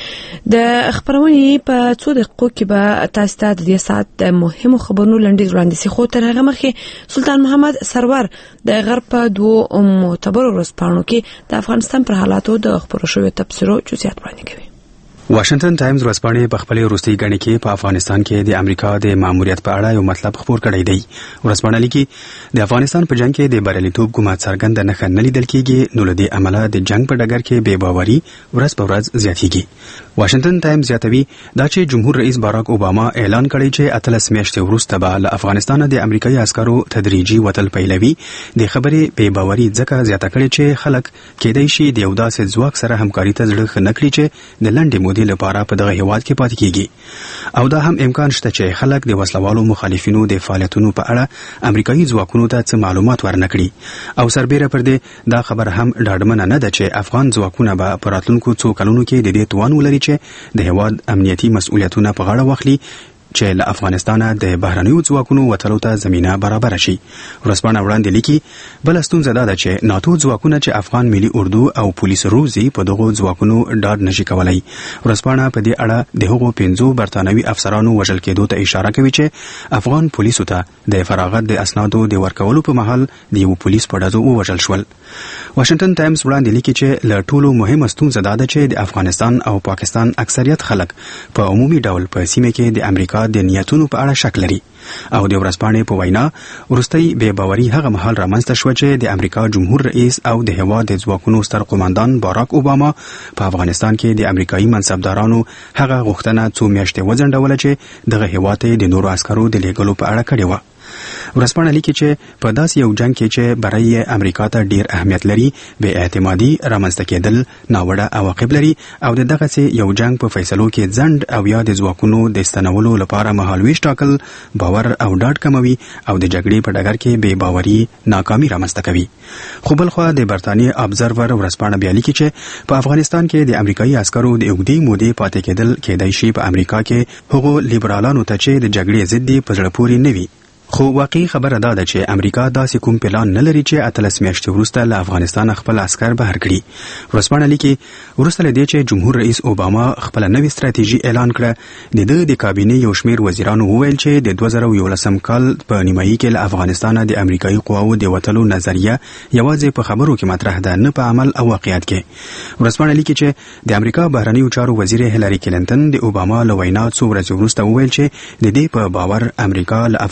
د خبرونې په 2 دقیقو کې به تاسو ته د دې ساعت د مهمو خبرونو لنډیز وړاندې شي. خو تر هغه مخکې سلطان محمد سرور د غرب په 2 معتبرو ورځپاڼو کې د افغانستان پر حالاتو د خبرو شویو تبصرو جزئیات وړاندې کوي. واشنگټن ټایمز ورځپاڼې په خپلې وروستۍ ګڼې کې په افغانستان کې د امریکا د ماموریت په اړه یو مطلب خپور کړی دی. ورځپاڼه لیکي د افغانستان په جنگ کې د بریالیتوب کومه څرګنده نښه نه لیدل کېږي، نو له دې امله د جنگ په ډګر کې بې باوري ورځ په ورځ زیاتېږي. واشنگټن ټایمز زیاتوي دا چې جمهور رئیس باراک اوباما اعلان کړی چې 18 میاشتې وروسته به له افغانستان د امریکایي عسکرو تدریجي وتل پیلوي. د خبرې بې باوري ځکه زیاته کړې چې خلک کېدای شي د یو داسې ځواک سره همکاري ته زړه ښه نه کړي چې د لنډې مودې لپاره په دغه هیواد کې پاتې کیږي، او دا هم امکان شته چې خلک د وسلوالو مخالفینو د فعالیتونو په اړه امریکایي ځواکونو ته څه معلومات ورنکړي. او سربیره پر دې دا خبر هم ډاډمنه نه ده چې افغان ځواکونه به په راتلونکو څو کلونو کې د دې توان ولري چې د هیواد امنیتي مسؤلیتونه په غاړه واخلي چې له افغانستانه د بهرنیو ځواکونو وتلو ته زمینه برابر شي. ورځپاڼه وړاندې لیکي بل ستونزه دا ده چې ناتو ځواکونه چې افغان ملي اردو او پولیس روزي په دغو ځواکونو ډاډ نشي کولای. ورځپاڼه په دې اړه د هغو 5 برتانوي افسرانو وژل کېدو ته اشاره کوي چې افغان پولیسو ته د فراغت د اسنادو د ورکولو په مهال د یو پولیس په ډزو ووژل شول. واشنگټن ټایمز وړاندې لیکي چې له ټولو مهمه ستونزه دا ده چې د افغانستان او پاکستان اکثریت خلک په عمومي ډول په سیمه کې د امریکا د نیتونو په اړه شک لري. او د ورځپاڼې په وینا وروستۍ بې باوري هغه مهال رامنځته شوه چې د امریکا جمهور رئیس او د هیواد د ځواکونو ستر قوماندان باراک اوباما په افغانستان کې د امریکایي منصبدارانو هغه غوښتنه څو میاشتې وځنډوله چې دغه هیواد ته د نورو عسکرو د لیږلو په اړه کړې وه. ورځپاڼه لیکي چې په داسې یو جنگ کې چې برای امریکا ته ډیر اهمیت لري، بې اعتمادي رامنځته کېدل ناوړه عواقب لري او د دغسې یو جنگ په فیصلو کې ځنډ او یا د ځواکونو د ستنولو لپاره مهالویش ټاکل باور او ډاډ کموي او د جګړې په ډګر کې بې باوري ناکامي رامنځته کوي. خو بلخوا د برتانیې ابزرور ورځپاڼه بیا لیکي چې په افغانستان کې د امریکایي عسکرو د اوږدې مودې پاتې کېدل کېدای شي په امریکا کې هغو لیبرالانو ته چې د جګړې ضد دي په زړه پورې نه وي. خو واقعي خبره دا ده چې امریکا داسې کوم پلان نه لري چې 18 میاشتې وروسته له افغانستان خپل عسکر بهر کړي. ورځپاڼه لیکي وروسته له دې چې جمهور رئیس اوباما خپل نوې ستراتیژي اعلان کړه، د کابینې یو شمېر وزیرانو وویل چې د 2011 کال په نیمایي کې له افغانستانه د امریکایي قواو د وتلو نظریه یوازې په خبرو کې مطرح ده، نه په عمل او واقعیت کې. ورځپاڼه لیکي چې د امریکا بهرنیو چارو وزیر هیلاري کلینټن د اوباما له وینا څو ورځې وروسته وویل چې د دې په باور امریکا له افغانستانه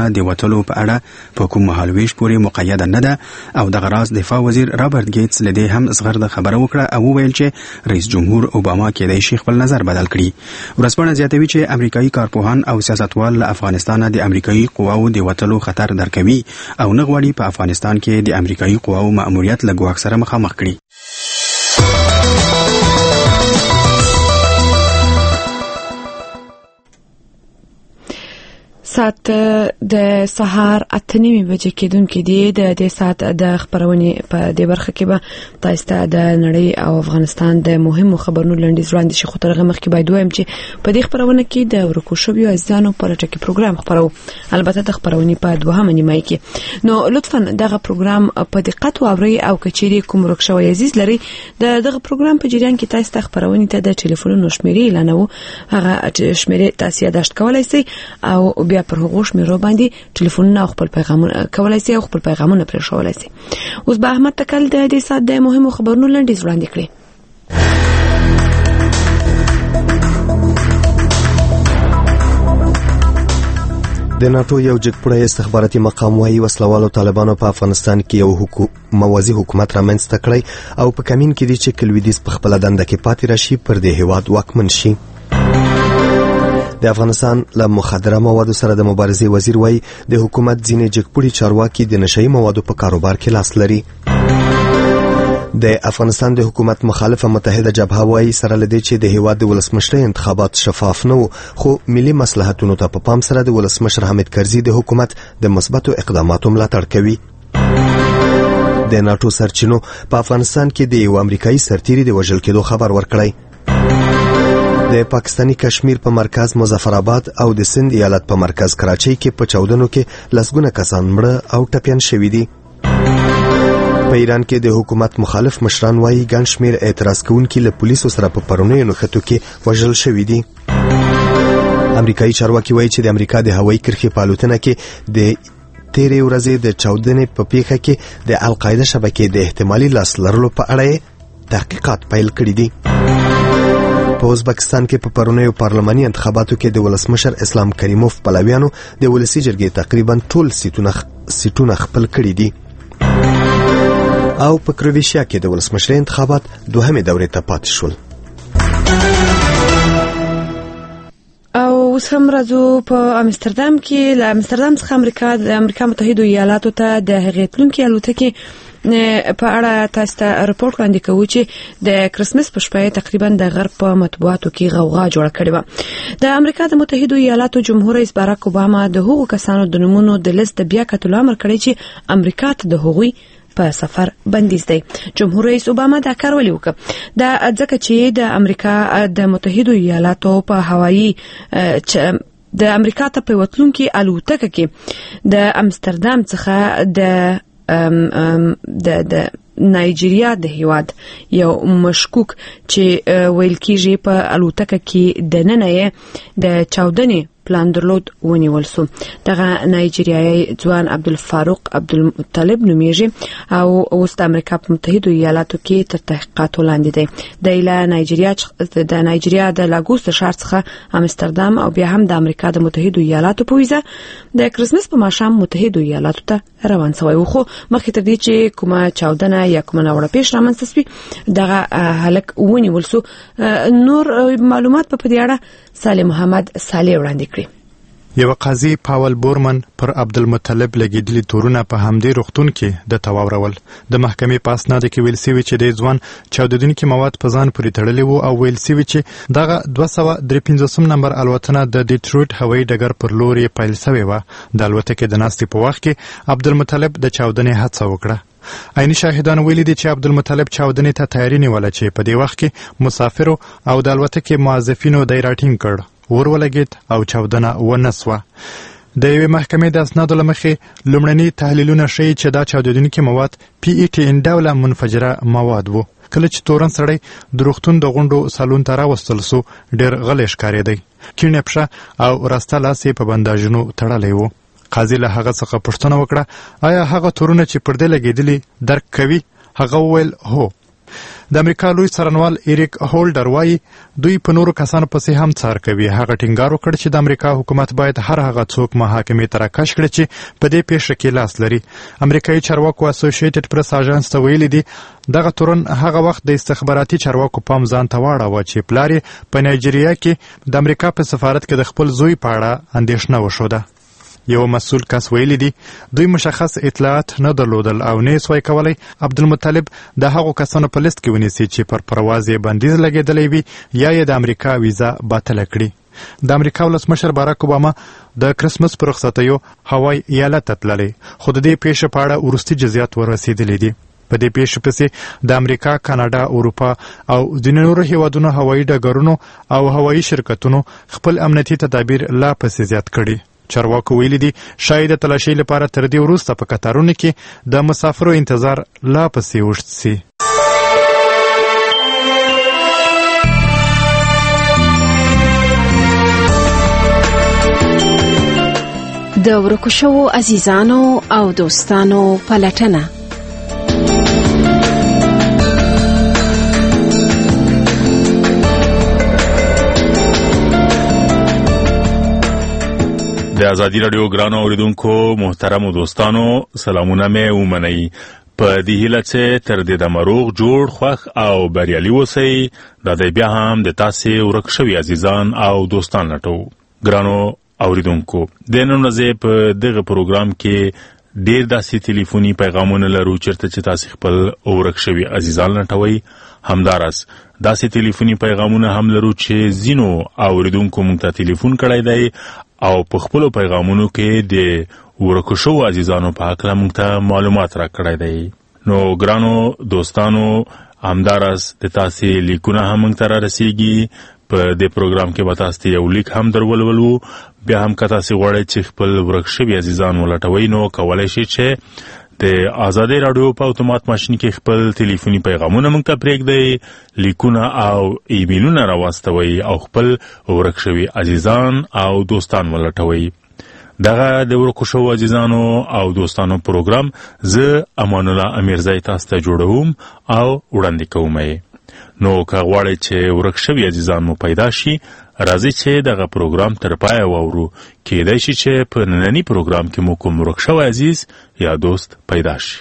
افغانستانه د وتلو په اړه په کوم مهالویش پورې مقیده نه ده او دغه راز دفاع وزیر رابرټ ګیټس له دې هم زغرده خبره وکړه او وویل چې رئیس جمهور اوباما کېدای شي خپل نظر بدل کړي. ورځپاڼه زیاتوي چې امریکایي کارپوهان او سیاستوال له افغانستانه د امریکایي قواو د وتلو خطر درکوي او نه غواړي په افغانستان کې د امریکایي قواو مأموریت له ګواښ سره مخامخ کړي. ساعت د سهار 8:30 بجې کېدونکې دي. د دې ساعت د خبرونې په دې برخه کې به تاسو ته د نړۍ او افغانستان د مهمو خبرونو لنډیز وړاندې شي. خو تر هغه مخکې باید وایم چې په دې خبرونه کې د ورکو شویو عزیزانو په لټه کې پروګرام خبرو، البته د خبرونې په دوهمه نیمه کې. نو لطفا دغه پروګرام په دقت واورئ او کچېری کوم ورک شوی عزیز لري دغه پروګرام په جریان کې تاسو ته خبرونه ته د ټلیفونونو شمیرې اعلانوو. هغه شمیرې تاسو یاداشت کولای شئ او بیا پر هغه شمیرو باندې ټلیفونونه خپل پیغامونه کولای شئ او خپل پیغامونه پرې شولای شئ. اوس به احمد تکل د دې سات د مهمو خبرونو لنډیز وړاندې کړي. د ناتو یو جګپوړی استخباراتي مقام وايي وسلوالو طالبانو په افغانستان کې یو موازی حکومت رامنځته کړی او په کمین کې دي چې کلویدیز په خپل دنده کې پاتې راشي پر دې هیواد واکمن شي. د افغانستان له مخدره موادو سره د مبارزې وزیر وايي د حکومت ځینې جګپوړي چارواکي د نشئی موادو په کاروبار کې لاس لري. د افغانستان د حکومت مخالفه متحده جبهه وايي سره لدی چې د هیواد د ولسمشر انتخابات شفاف نه وو، خو ملي مصلحتونو ته په پام سره د ولسمشر حامد کرزي د حکومت د مثبتو اقداماتو ملاتړ کوي. د ناتو سرچینو په افغانستان کې د یو امریکایي سرتیري د وژل کېدو خبر ورکړی. د پاکستانی کشمیر په مرکز مظفرآباد او د سند ایالت په مرکز کراچۍ کې په چاودنو کې لسګونه کسان مړه او ټپیان شوي دي. په ایران کې د حکومت مخالف مشران وايي ګڼ شمېر اعتراض کوونکي له پولیسو سره په پرونیو نښتو کې وژل شوي دي. امریکایي چارواکي وايي چې د امریکا د هوایي کرښې په الوتنه کې د تیرې ورځې د چاودنې په پیښه کې د القاعده شبکې د احتمالي لاس لرلو په اړه تحقیقات پیل کړي دي. په ازبکستان کې په پرونیو پارلماني انتخاباتو کې د ولسمشر اسلام کریموف پلویانو د ولسی جرګې تقریبا ټول سیټونه خپل کړي دي او په کرویشیا کې د ولسمشر انتخابات دوهمه دورې ته پاتې شول. او اوس هم راځو په امستردام کې. له امستردام څخه د امریکا متحده ایالاتو ته د هغې تلونکي الوتکې په اړه تاسو ته راپور وړاندې کوو چې د کرسمس په شپه تقریبا د غرب په مطبوعاتو کې غوغا جوړ کړې و. د امریکا د متحده ایالاتو جمهور رئیس باراک اوباما د هغو کسانو د نومونو د لیست بیا کتلو امر کړی چې امریکا ته د هغوی په سفر بندیز دی. جمهور رئیس اوباما دا کار ولې وکړ؟ دا ځکه چې د امریکا د متحده ایالاتو په هوایي د امریکا ته په وتلونکي الوتکه کې د امستردام څخه د نایجیریا د هیواد یو مشکوک چې ویل کېږي په الوتکه کې دننه د چاودنې پلان درلود ونیول سو. دغه نایجیریایي ځوان عبدالفاروق عبدالمطلب نومیږي او اوس د امریکا په متحده ایالاتو کې تر تحقیقاتو لاندې دی. د نایجیریا د لاګوس ښار څخه امستردام او بیا هم د امریکا د متحده ایالاتو په ویزه د کرسمس په ماښام متحده ایالاتو ته روان شوی و. خو مخکې تر دې چې کومه چاودنه یا کومه ناوړه پیښه رامنځته شوه دغه هلک ونیول سو. نور معلومات په دې اړه سالم محمد صالح وړاندې کړی. یو قاضي پاول بورمن پر عبدالمطلب لګیدلي تورونه په همدې روغتون کې د تواورول. د محکمې په اسنادو کې ویل شوي چې د ځوان چاودېدونکي مواد په ځان پورې تړلي وو او ویل شوي چې دغه 253 نمبر الوتنه د ډیټرویټ هوایي ډګر پر لور یې پیل شوې وه. د الوتکې د ناستې په وخت کې عبدالمطلب د چاودنې هڅه وکړه. عیني شاهدان ویلي دي چې عبدالمطلب چاودنې ته تیاری نیوله چې په دې وخت کې مسافرو او د الوتکې موظفینو دی راټینګ کړ، ور ولګېد او چاودنه ونه سوه. د یوې محکمې د اسنادو له مخې لومړني تحلیلونه ښیي چې دا چاودېدونکي مواد PETN ډوله منفجره مواد وو. کله چې تورن سړی د روغتون د غونډو سالون ته راوستل سو ډېر غلی ښکارېدی. کیڼه پښه او راسته لاس یې په بنداژونو تړلی و. قاضي له هغه څخه پوښتنه وکړه آیا هغه تورونه چې پر دې لګېدلي درک کوي؟ هغه وویل هو. د امریکا لوی څارنوال ایریک هولډر وایي دوی په نورو کسانو پسې هم څار کوي. هغه ټینګار وکړ چې د امریکا حکومت باید هر هغه څوک محاکمې ته راکش کړي چې په دې پیښه کې لاس لري. امریکایي چارواکو اسوسییټډ پریس اژانس ته ویلي دي دغه تورن هغه وخت د استخباراتي چارواکو پام ځان ته واړاوه چې پلار یې په نایجیریا کې د امریکا په سفارت کې د خپل زوی په اړه اندېښنه وښوده. یو مسؤل کس ویلی دی دوی مشخص اطلاعات نه درلودل او نه سوای کولای عبدالمطلب د هغو کسانو په لیست کې ونیسي چې پر پرواز یې بندیز لګېدلی وي یا یې د امریکا ویزا باطله کړي. د امریکا ولسمشر باراک اوباما د کرسمس پر رخصتیو هوای ایالت ته تللی خو د دې پیښې په اړه وروستي جزیات ورسېدلي دي. په دې پیښې پسې د امریکا، کاناډا، اروپا او ځینو نورو هیوادونو هوایي ډګرونو او هوایي شرکتونو خپل امنیتي تدابیر لا پسې زیات کړي. چارواکو ویلي دي شاید د تلاشۍ لپاره تر دې وروسته په قطارونو کې د مسافرو انتظار لا پسې اوږد سي. د ورکو شوو عزیزانو او دوستانو پلټنه. د ازادي رادیو ګرانو اوریدونکو محترمو دوستانو سلامونه مې ومنئ. په دې هیله چې تر دې د مروغ جوړ خوښ او بریالي اوسئ. دا دی بیا هم د تاسې ورک شوي عزیزان او دوستان لټو. ګرانو اوریدونکو د نن ورځې په دغه پروګرام کې ډېر داسې ټلیفوني پیغامونه لرو چېرته چې تاسې خپل ورک شوي عزیزان لټوئ. همداراز داسې ټلیفوني پیغامونه هم لرو چې ځینو اوریدونکو موږ ته ټلیفون کړی دی او په خپلو پیغامونو کې د ورکو شوو عزیزانو په هکله موږ ته معلومات راکړی دی. نو ګرانو دوستانو همداراز د تاسې لیکونه هم موږ ته رارسیږي. په دې پروګرام کې به تاسو ته یو لیک هم درولولو. بیا هم که تاسې غواړئ چې خپل ورک شوي عزیزان ولټوئ نو کولی شئ چې د ازادۍ راډیو په اتومات ماشین کې خپل ټلیفوني پیغامونه موږ ته پرېږدئ، لیکونه او ایمیلونه راواستوئ او خپل ورک شوي عزیزان او دوستان ولټوئ. دغه د ورکو شوو عزیزانو او دوستانو پروګرام زه امان الله امیرزی تاسو ته جوړوم او وړاندې کوم یې. نو که غواړئ چې ورک شوي عزیزان مو پیدا شي راځئ چې دغه پروګرام تر پایه واورو. کیدای شي چې په ننني پروګرام کې مو کوم ورک شوی عزیز یا دوست پیدا شي.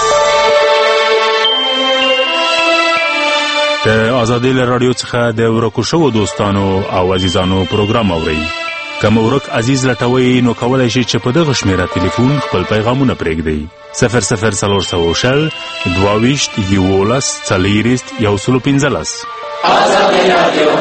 د ازادۍ له راډیو څخه د ورکو شوو دوستانو او عزیزانو پروګرام اورئ. که مو ورک عزیز لټوئ نو کولی شئ چې په دغه شمیره ټلیفون خپل پیغامونه پرېږدئ. 0040 22 11 40 115. ازادۍ راډیو.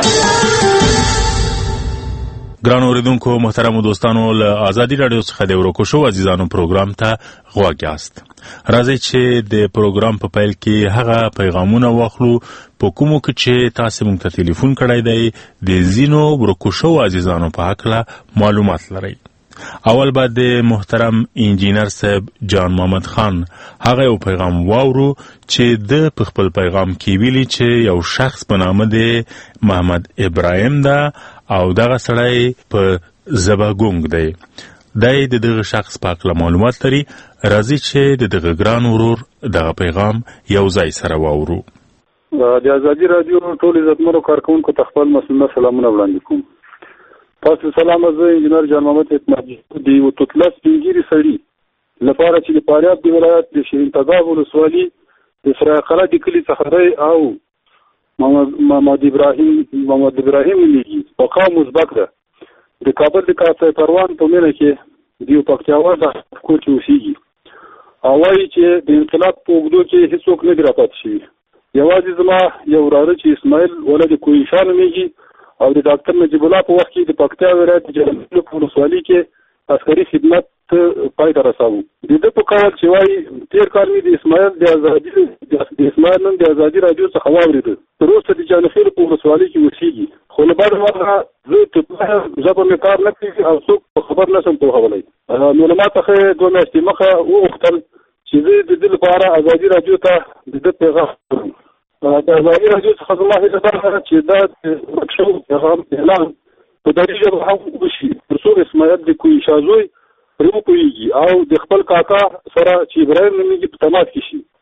ګرانو اوریدونکو محترمو دوستانو له ازادي راډیو څخه د ورکو شوو عزیزانو پروګرام ته غوږ یاست. راځئ چې د پروګرام په پیل کې هغه پیغامونه واخلو په کومو کې چې تاسې موږ ته ټلیفون کړی دی د ځینو ورکو شوو عزیزانو په هکله معلومات لرئ. اول به د محترم انجینر صاحب جان محمد خان هغه یو پیغام واورو چې د په خپل پیغام کې ویلي چې یو شخص په نامه د محمد ابراهیم ده او دغه سړی په زباګونګ دی. دی د دغه شخص په هکله معلومات لري. راځي چې د دغه ګران ورور دغه پیغام یو ځای سره واورو. د ازادي راډیو ټول عزتمنو کارکونکو ته خپل مسلمه سلامونه وړاندې کوم. تاسو سلام. زه انجینر جان محمد اعتمادي د یو توتلس سپینګیري سړي لپاره چې د فاریاب د ولایت د شیرین تګاب ولسوالي د سراقله د کلي څخه دی او محمد ابراهیم لیږي په قام ازبک ده. د کابل د کاسای پروان په مینه کې د یو پکتیاوال د کور چې اوسېږي او وایي چې د انقلاب په اوږدو کې هېڅوک نه دي راپاتې شوي. یوازې زما یو وراره چې اسماعیل ولد کویشا نومېږي او د ډاکټر نجیب الله په وخت کې د پکتیا ولایت د جلال په ولسوالي کې عسکري خدمت پای ته رساوه. د ده په قول چې وایي تېر کال مې د اسماعیل نن د ازادي راډیو څخه واورېده. تر اوسه د جانخیل په ولسوالي کې اوسېږي خو له بعد هغه زه ژبه مې کار نه کوي او څوک په خبر نه شم پوهولی. نو له ما څخه 2 میاشتې مخه وغوښتل چې زه د دې لپاره ازادي راډیو ته د ده پیغام کړم. د ازادي راډیو څخه زما هیله ده چې دا د ورک شوو پیغام اعلان په دري ژبه هم وشي تر څو اسماعیل د کویشا زوی پرې وپوهېږي او د خپل کاکا سره چې ابراهیم نومېږي په تماس کې شي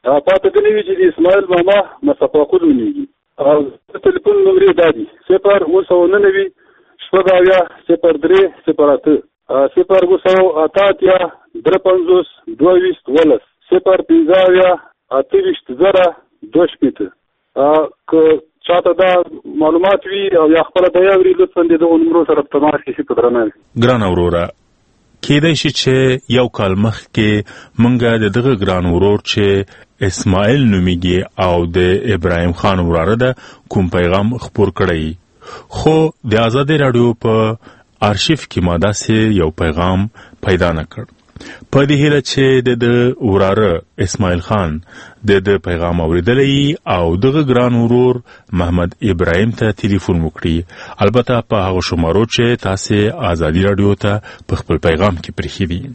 پاته دې وی چې اسماعیل ماما مصطفی نومېږي او ټلیفون نمبر دا دی 0 شپږاویا 03 08 0 53 22 0 58 2 که چاته دا معلومات وي او یا خپل د یو لطفا د نمبر سره تماس کې په درنه ګران اورورا کېدای شي چې یو کال مخکې مونږه دغه ګران ورور چې اسماعیل نومیږي او د ابراهیم خان وراره ده کوم پیغام خپور کړی خو د آزادۍ رادیو په آرشیف کې ما داسې یو پیغام پیدا نه کړ په دې هیله چې د وراره اسماعیل خان د پیغام اوریدلی او دغه ګران ورور محمد ابراهیم ته ټلیفون وکړي البته په هغه شمارو چې تاسو آزادۍ رادیو ته په خپل پیغام کې پرېښي دي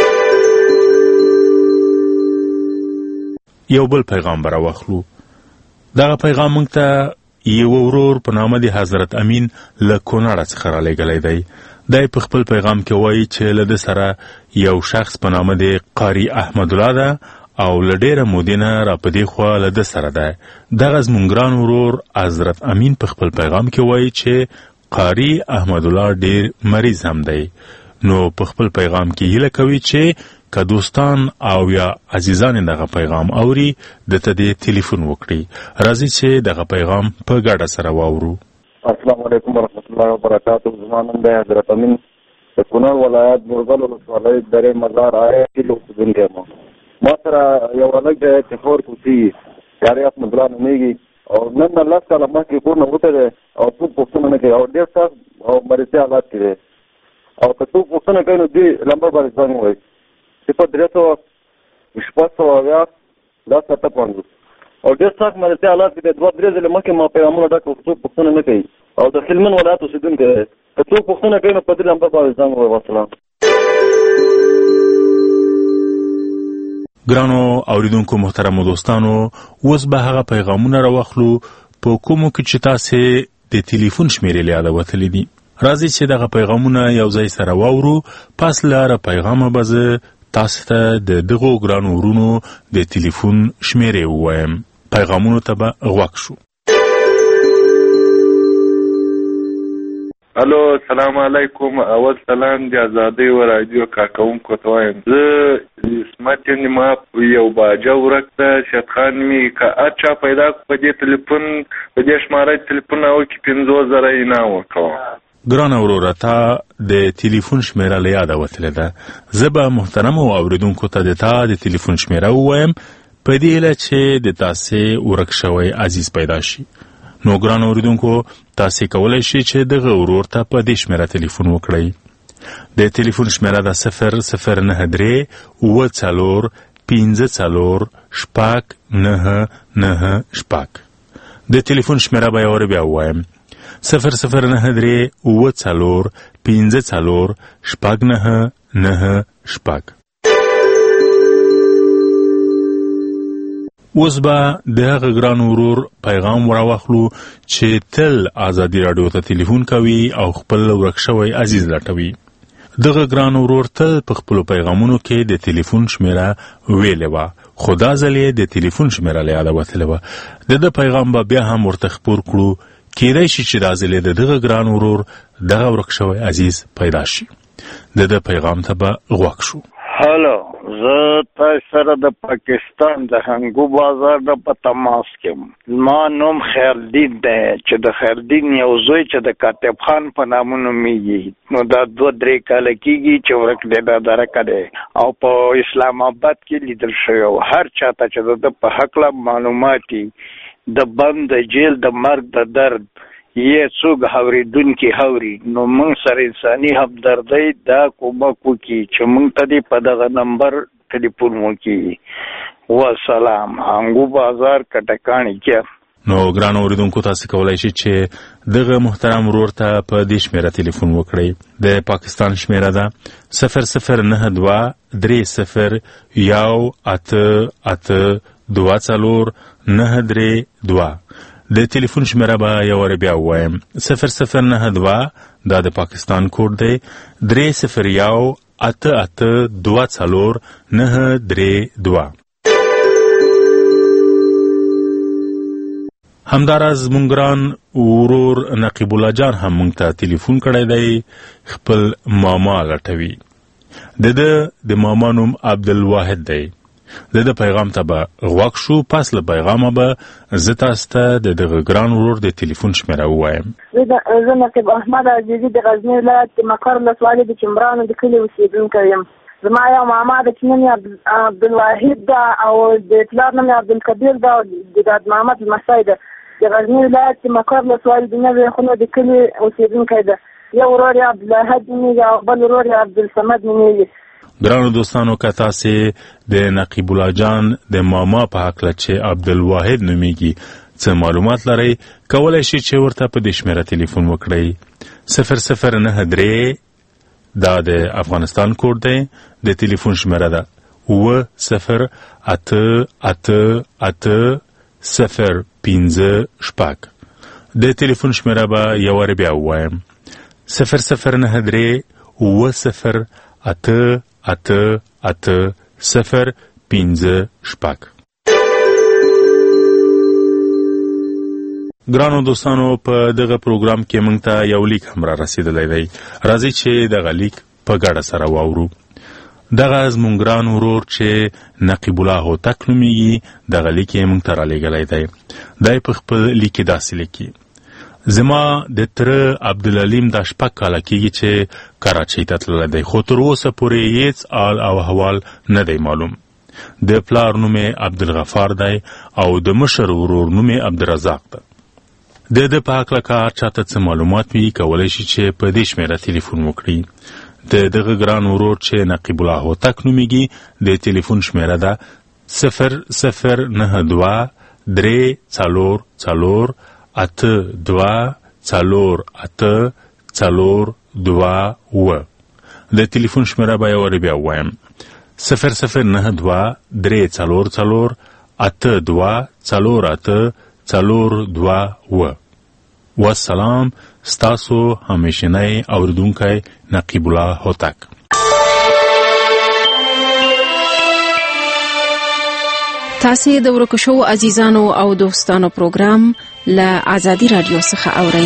یو بل پیغام به راواخلو دغه پیغام موږ ته یو ورور په نامه د حضرت امین له کونړه څخه رالیږلی دی دای په خپل پیغام کې وایي چې له ده سره یو شخص په نامه د قاری احمد الله ده او له ډېره مودې نه را په دې خوا له ده سره ده دغه زموږ ګران ورور حضرت امین په خپل پیغام کې وایي چې قاری احمد الله ډېر مریض هم دی نو په خپل پیغام کې هیله کوي چې که دوستان او یا عزیزان دغه پیغام اوري دته دې ټلیفون وکړي راځي چې دغه پیغام په ګډه سره واورو السلام علیکم ورحمۃ اللہ وبرکاتہ زما نوم دی حضرت امین د کونړ ولایت بورګل ولسوالۍ درې مزار آیا کیلو اوسېدونکی یم ما سره یو هلک دی چې فور کوڅې یاري احمد الله نومېږي او نن نه 10 کاله مخکې کور نه وتی دی او څوک پوښتنه نه کوي او ډېر سخت او مریضي حالات کې دی او که څوک پوښتنه کوي نو دوی لمبه باندې زنګ وایي 0 او ډېر سخت مریضي حالات کې دی 2-3 ځله مخکې ما پیغامونه ډک کړل څوک پوښتنه نه کوي او د هلمند ولایت اوسېدونکی دی که څوک پوښتنه کوي نو په دې لمبه باندې زنګ ووایي وسلام ګرانو اوریدونکو محترمو دوستانو اوس به هغه پیغامونه راواخلو په کومو کې چې تاسې د ټلیفون شمیرې له یاده وتلي دي راځئ چې دغه پیغامونه یو ځای سره واورو پس له هره پیغامه به زه تاسو ته د دغو ګرانو ورونو د ټلیفون شمیرې ووایم پیغامونو ته به غوږ شو الو السلام علیکم اول سلام دی آزادۍ و رادیو کارکوونکو ته وایم زه اسمت یم ما یو باجه ورکته شهید خان مې که هر چا پیدا په دې ټلیفون په دې شماره ټلیفون او کې 50,000 انعام ورکوم ګران وروره تا د ټلیفون شمیره له یاده وتلې ده زه به محترمو اوریدونکو ته د تا د ټلیفون شمیره ووایم په دې هیله چې د تاسې ورک شوی عزیز پیدا شي نو ګران اوریدونکو تاسې کولی شئ چې دغه ورور ته په دې شمیره ټلیفون وکړئ د ټلیفون شمیره ده 009 اوه 4 5 4 د ټلیفون شمیره به یې بیا ووایم 009 اوه 4 5 4 اوس به د هغه ګران ورور پیغام راواخلو چې تل آزادۍ راډیو ته ټلیفون کوي او خپل ورک شوی عزیز لټوي دغه ګران ورور تل په خپلو پیغامونو کې د ټلیفون شمیره ویلې وه خو دا ځل یې د ټلیفون شمیره له یاده وتلې وه د ده پیغام به بیا هم ورته خپور کړو کیدای شي چې دا ځل یې د دغه ګران ورور دغه ورک شوی عزیز پیدا شي د ده پیغام ته به غوږ شو هلو زه تاسو سره د پاکستان د هنګو بازار د په تماس کې ما نوم خیرالدین دی چې د خیرالدین یو زوی چې د کاتب خان په نامه نومیږي نو دا 2-3 کاله کېږي چې ورک دی دا درکه دی او په اسلام آباد کې لیدل شوی او هر چاته چې د په حقله معلوماتي د بند د جیل د مرګ د درد یې څوک هوریدونکي هوري نو موږ سره انساني همدردۍ دا کومک وکړي چې موږ ته دې په دغه نمبر ټلیفون وکړي وسلام هنګو بازار کټکاڼي کې نو ګران اوریدونکو تاسو کولی شئ چې دغه محترم ورور ته په دې شمیره ټلیفون وکړئ د پاکستان شمیره ده 009 30 188 د ټلیفون شمیره به یو وار بیا ووایم 009 دا د پاکستان کوډ دی 301 88 24 932 همداراز مونږ ګران ورور نقیب الله جان هم مونږ ته ټلیفون کړی دی، خپل ماما لټوي. د ماما نوم عبدالواحد دی. د پیغام ته به غوږ شو، پس له پیغامه به زه تاسو ته د دغه ګران ورور د ټلیفون شمیره ووایم. زه نقیب احمد عزیزي د غزني ولایت د مقر ولسوالۍ د چمرانو د کلي اوسېدونکی یم. زما یو ماما د چې نوم یې عبدالواحد ده او د پلار نوم یې عبدالکبیر ده او د داد محمد لمسی ده. د غزني ولایت د مقر ولسوالۍ د نوې خونو د کلي اوسېدونکی ده. یو ورور یې عبدالواحد نومېږي او بل ورور یې عبدالصمد نومېږي. ګرانو دوستانو، که تاسې د نقیب الله جان د ماما په هکله چې عبدالواحد نومېږي څه معلومات لرئ، کولی شئ چې ورته په دې شمېره ټلیفون وکړئ. 0093 دا د افغانستان کوډ دی، د ټلیفون شمېره ده 70888050. د ټلیفون شمېره به یو وارې بیا ووایم 0093 808805. ګرانو دوستانو، په دغه پروګرام کې موږ ته یو لیک هم را رسیدلی دی. راځئ چې دغه لیک په ګډه سره واورو. دغه زموږ ګران ورور چې نقیب الله هوتک نومېږي، دغه لیک یې موږ ته رالیږلی دی. دی په خپل لیک کې داسې لیکي: زما د تره عبدالعلیم دا 6 کاله کېږي چې کراچۍ ته تللی دی، خو تر اوسه پورې هېڅ حال او احوال نه دی معلوم. د پلار نوم یې عبدالغفار دی او د مشر ورور نوم یې عبدالرزاق ده. د ده په هکله که هر چاته څه معلومات وي، کولی شي چې په دې شمېره ټلیفون وکړي. د دغه ګران ورور چې نقیب الله هوتک نومېږي، د ټلیفون شمېره ده 0092384842. د ټلیفون شمېره به یو وارې بیا ووایم 0092384842. والسلام، ستاسو همیشنی اوریدونکی نقیب الله هوتک. تاسې د ورکو شوو عزیزانو او دوستانو پروګرام له آزادي رادیو څخه اورئ.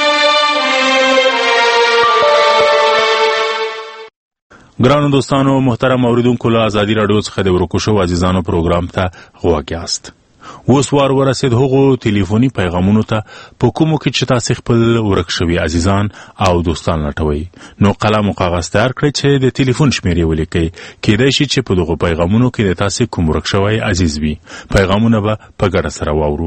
ګرانو دوستانو، محترم اوریدونکو، له آزادي رادیو څخه د ورکو شوو عزیزانو پروګرام ته غوږ یاست. اوس وار ورسید هغو ټلیفوني پیغامونو ته په کومو کې چې تاسې خپل ورک شوي عزیزان او دوستان لټوئ. نو قلم او کاغذ تیار کړئ چې د ټلیفون شمېرې ولیکئ. کیدای شي چې په دغو پیغامونو کې د تاسې کوم ورک شوی عزیز وي. پیغامونه به په ګډه سره واورو.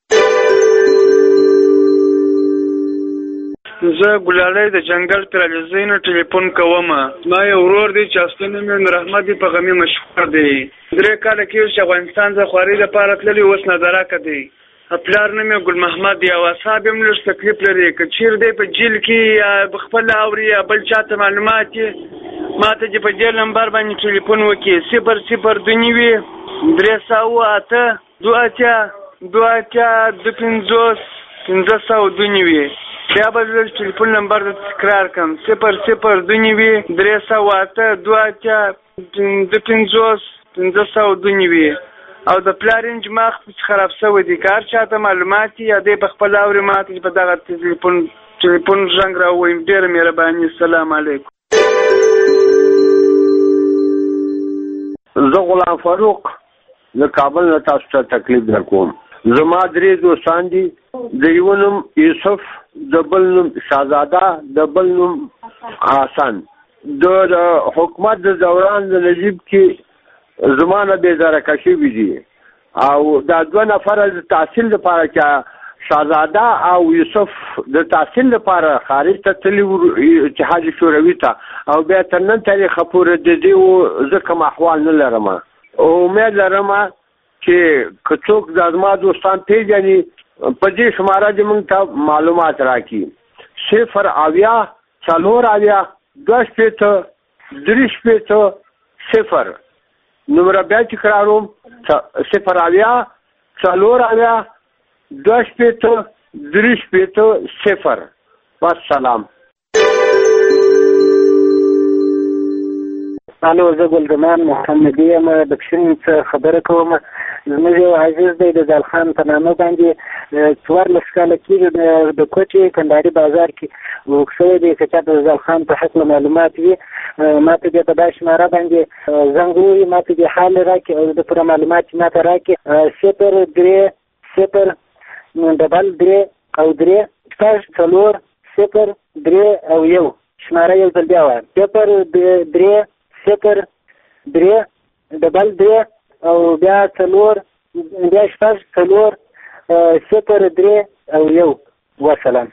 زه ګلالۍ د جنګل تر علیزۍ نه ټلیفون کوم. ما یو ورور دی چې اصلي نوم یې نور احمد په غمي مشهور دی. 3 کاله کېږي چې افغانستان ته خوارۍ دپاره تللی، اوس نظراکه دی. پلار نوم یې ګل محمد دی او اصحاب یې هم لږ تکلیف لري. که چېر دی په جیل کې یا خپله اوري یا بل چا ته معلومات یې، ما ته چې په جیل نمبر باندې ټلیفون وکړي 002928250502. بیا به زه ټلیفون نمبر د تکرار کړم 002928250502. او د پلار انجماخ خراب شوی دی. که هر چاته معلومات یا دی په خپل اوري، ما ته په دغه ټلیفون زنګ راووایم. ډېره مهرباني. السلام علیکم. زه غلام فاروق د کابل نه تاسو ته تکلیف درکوم. زما 3 دوستان دي. د یو نوم یوسف، د بل نوم شاهزاده، د بل نوم حسن. د حکومت د دوران د نجیب کې زمانه بیزاره کشي ویدي او دا 2 نفر د تحصیل لپاره چې شاهزاده او یوسف د تحصیل لپاره خارج ته تللی اتحاد شوروي ته، او بیا تر نن تاریخه پورې د دې زه کوم احوال نه لرم. امید لرم چې که څوک زما دوستان پیژني په دې شماره دې موږ ته معلومات راکړي. 0804283 نمبر بیا تکراروم 0804283 والسلام. الو زه ګلرحمان محمدي یم د کشمیر څخه خبره کوم. زموږ یو عزیز دی د زال خان په نامه باندې 14 کاله کېږي د کوټې کندهاري بازار کې ورک شوی دی. که چاته د زال خان په هکله معلومات وي ما ته دې په دا شماره باندې زنګ ووهي، ما ته دې حال راکړي او د پوره معلومات چې ما ته راکړي 03 او 3 4 0 3 او 1 شماره یو ځل بیا وایم 03 او بیا 4 بیا 4 0 3 او 1. وسلام.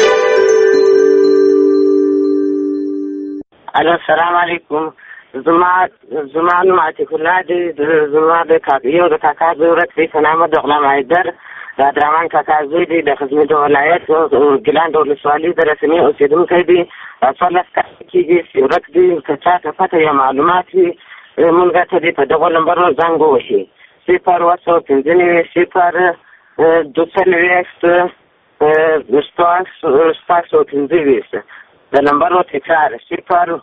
السلام علیکم. زما نوم عتیق الله دی. زما د کاکا زوی ورک دی په نامه د غلام حیدر د عبدالرحمن کاکا زوی دی د غزني د ولایت ګیلان د ولسوالۍ د رسمي اوسېدونکی دی. 14 کاله کېږي چې ورک دی. که چاته پته یا معلومات وي مونږ ته دې په دغو نمبرونو زنګ ووهي 0 د نمبرو تکرار 0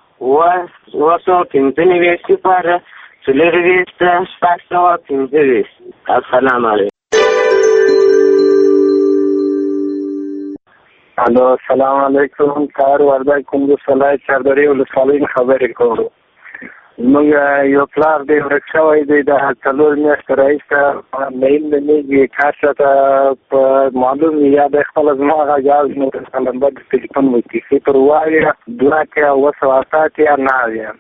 السلام علیکم. الو السلام علیکم. کار وردګ کندوز ولایت چاردرې ولسوالۍ نه خبرې کوم. موږ یو پلار دی ورک شوی دی د 4 میاشتې راهیسې میل نه میږي کار ته په معلوم یا د خپل زما غږ نو د نمبر د ټلیفون وکړي 0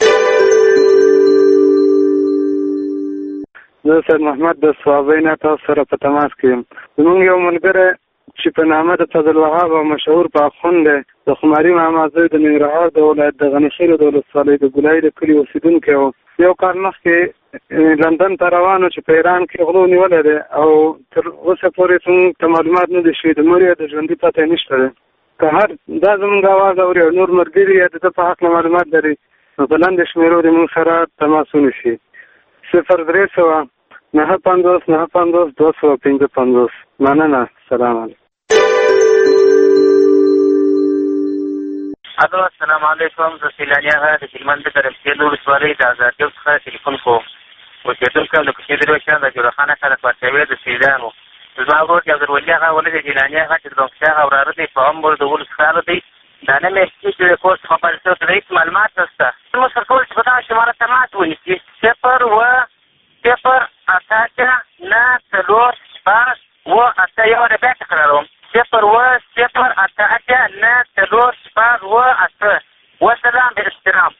زه سید محمد د صوابۍ نه تاسو سره په تماس کې یم. زموږ یو ملګری چې په نامه د فضل وهاب او مشهور پاخوند دی د خماري ماما زوی د ننګرهار د ولایت د غنیخیلو د ولسوالۍ د ګولایي د کلي اوسېدونکی و. یو کال مخکې لندن ته روان و چې په ایران کې غلو نیولی دی او تر اوسه پورې موږ ته معلومات نه دي شوي د مور یا د ژوندي پته یې نشته دی. که هر دا زموږ اواز اوري او نور ملګري یا د ده په هکله معلومات لري نو په لاندې شمېرو د موږ سره تماس ونیسي 0300 950 950 255. مننه. سلام علیکم. السلام علیکم. زه سیلاني هغه د هلمند د رمسیل ولسوالۍ د ازادیو څخه تلیفون کوم. اوسېدونکی یم د کوچني درویشان د جوړخان اکا د پاچاوي د سیدان و. زما ورور چې عبدالولي هغه ولید جیلاني هغه چې د بنکشا هغه وراره دی په عمر د 12 کاله دی. دا نه مې چې د کورس څخه پیل شوی د هېڅ معلومات نشته. موږ سره کول چې په دغه شماره تماس ونیسي 0 8 9 4 8 یو بیا تکراروم 0 8 9 4 8 وسلام بالاحترام.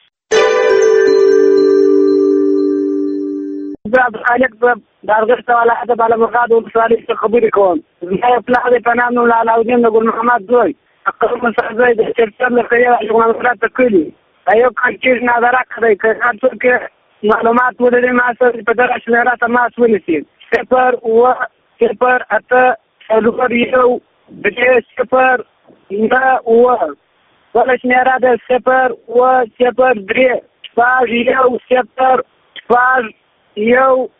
زه عبدالخالق د ارغسته ولایت د بالامرغاد ولسوالۍ څخه خبرې کوم. زما یو پلار دی په نام نوم علاودین د ګل محمد زوی اقرم سره زوی د چرچر له خیه غلامرغاد ته کلي یو کال کېږي نادرک دی. که هر څوک معلومات ولري ما سره په دغه شمېره تماس ونیسي 0 8 4 1 0 9 بله شمېره ده 0 3 4 1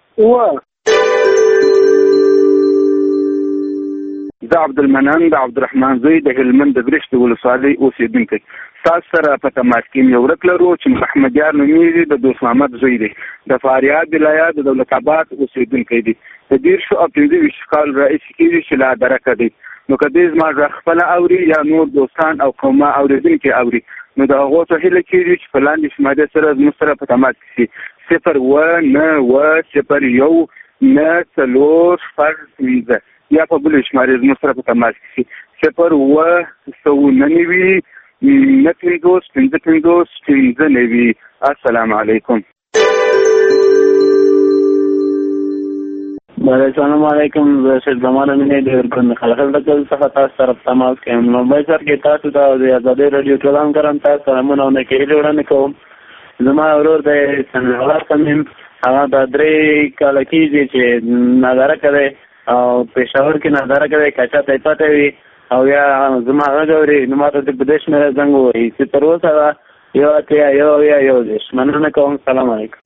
زه عبدالمنان د عبدالرحمن زوی د هلمند د برشت ولسوالۍ اوسېدونکی. تاسو سره په تماس کې یو ورک لرو چې محمد یار نومیږي د دوست محمد زوی دی د فاریاب ولایت د دولت آباد اوسېدونکی دی. د 15 کال راهیسې کېږي چې لا درکه دی. نو که دې زما غږ خپله اوري یا نور دوستان او قومه اورېدونکي اوري نو د هغو ته هیله کېږي چې په لاندې شمارې سره زموږ سره په تماس کې شي 0 یا په بلې شمارې زموږ سره په تماس کې شي 0 9 السلام علیکم. السلام علیکم. زه سید زمان امینی د ورکن خلقل دکل څخه تاسو سره په تماس کې یم. لومړی سر کې تاسو ته د ازادۍ راډیو ټولنګران تاسو سلامونه او نیکهیلې وړاندې کوم. زما ورور دی سنغلا صمیم هغه د 3 کاله کېږي چې نادرکه دی او پېښور کې نادرکه دی. که چاته یې پته وي او یا زما غږ اوري نو ما ته د په دې شمېره زنګ ووهي 0 مننه کوم. سلام علیکم.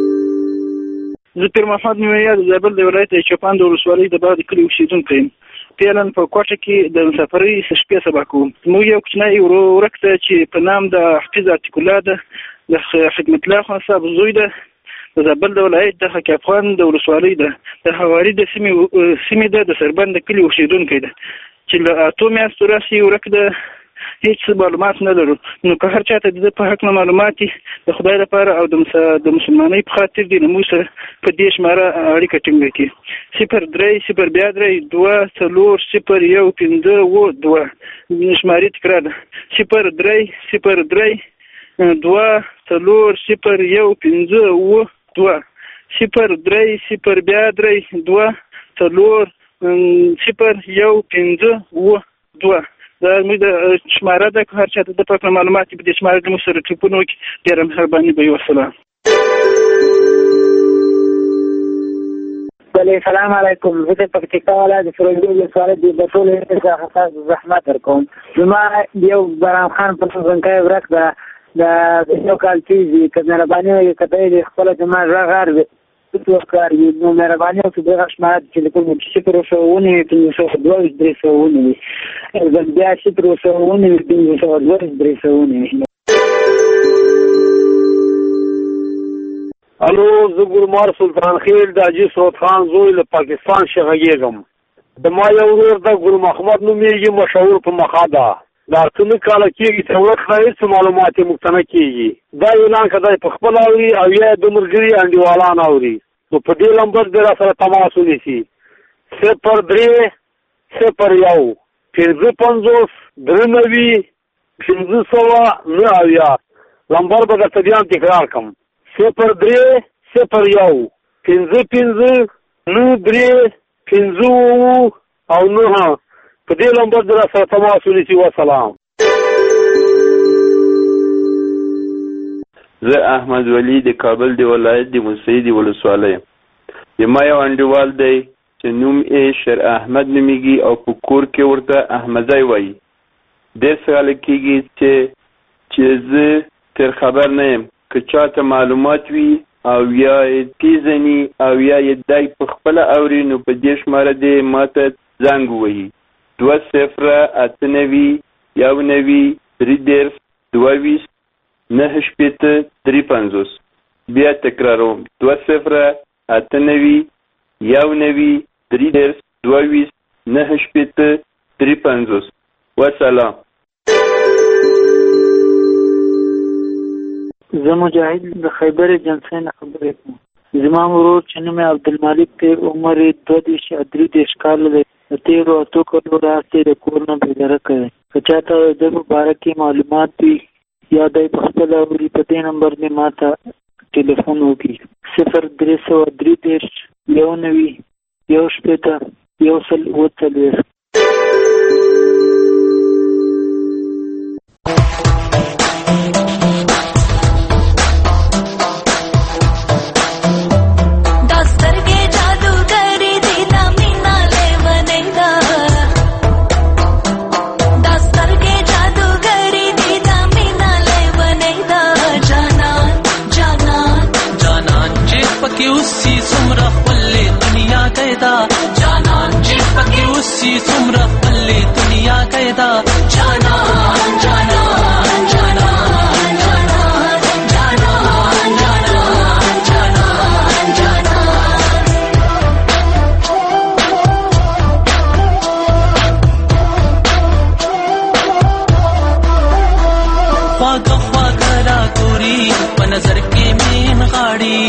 زه پیر محمد میویا د زابل د ولایت چپان د ولسوالۍ د باغ د کلي اوسېدونکی یم. فعلا په کوټه کې د مسافرۍ شپې سبا کوو. موږ یو کوچنی ورک ته چې په نام د حفیظ عتیق الله ده د خدمت الله خان صاحب زوی ده د زابل د ولایت د حق افغان د ولسوالۍ ده د حواري د سیمې ده د سربند د کلي اوسېدونکی ده چې له 8 میاشتو راهیسې ورک ده. هیڅ معلومات نه لرو. نو که هر چاته د په حق نه معلومات د خدای لپاره او د مسلمانۍ په خاطر دي نو موږ سره په دې شماره اړیکه ټینګه کړي. 03-02-150-2 شمارې تکرار ده 03-02-150-2 03-02-150-2 دا موږ د شماره ده. که هر چاته د پاک معلومات په دې شماره کې موږ سره ټلیفون وکړي ډېره مهرباني به وي. والسلام. السلام علیکم. زه د پکتیکا ولایت فیروزکوه ولسوالۍ د ټولو څخه خاص زحمت ورکوم. زما یو باران خان په ځنکای ورک ده د یو کال کېږي. که مهرباني وکړي که دی خپله زما غږ اوري وکړي نو مهرباني وکړي دغه شماره ټلیفون مې 0-5-2-309 بیا 0-5-2-309. الو زه ګلمار سلطان خیل د حاجي سعود خان زوی له پاکستان شغږیږم. د ما یو ورور د ګل محمد نومیږي مشهور په مخاده دا څنګه کاله کېږي چې ورته هیڅ معلومات مو ته نه کېږي. دا اعلان کړی په خپل اوري او یا د مرګري انډیوالان اوري. نو په دې لمبر د سره تماس ونیسي 03-0-50-93-590 لمبر به درته بیا تکرار کړم 03-0-50-93-590 په دې لمبر د سره تماس ونیسي. والسلام. زه احمد ولی د کابل د ولایت د موسی د ولسوالۍ یم. یو انډیوال دی چې نوم یې شیر احمد نومیږي او په کور کې ورته احمدی وایي. داسې خلک کېږي چې زه تر خبر نه یم که چاته معلومات وي او یا یې پیژني او یا یې دی په خپله اوري نو په دې شماره دی ماته زنګ ووهي 20-90-23-9-5 بیا تکراروم 20-90-23-9-5 والسلام. زه مجاهد د خیبر جنسۍ نه خبرې کوم. زما ورور چې نوم یې عبدالمالک دی عمر یې 2-3 کاله دی. د 13 کالو راهیسې د کور نه بېداره کوي. که چاته د باره کې معلومات وي یا دی په خپله اوري په دې نمبر مې ما ته ټلیفون وکړي 03-390-19-140. جانان چې پکې اوسې څومره خپلې دنیا قیدا جانان جانان جانان جانان جانان جانان جانان خواږه خواږه را ګوري په نظر کې مین غاړي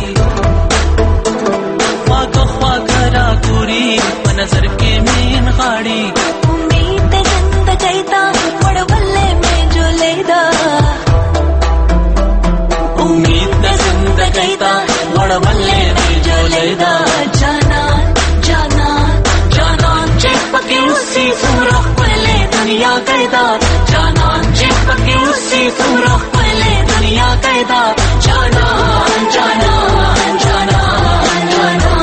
नजर के मीन गाड़ी उम्मीद जिंदगीदा वड़वल्ले में जो लेदा उम्मीद जिंदगीदा वड़वल्ले में जो लेदा जानान जानान जानान चिपके उसी सूरख पहले दुनिया कैदा जानान चिपके उसी सूरख पहले दुनिया कैदा जानान जानान जानान जानान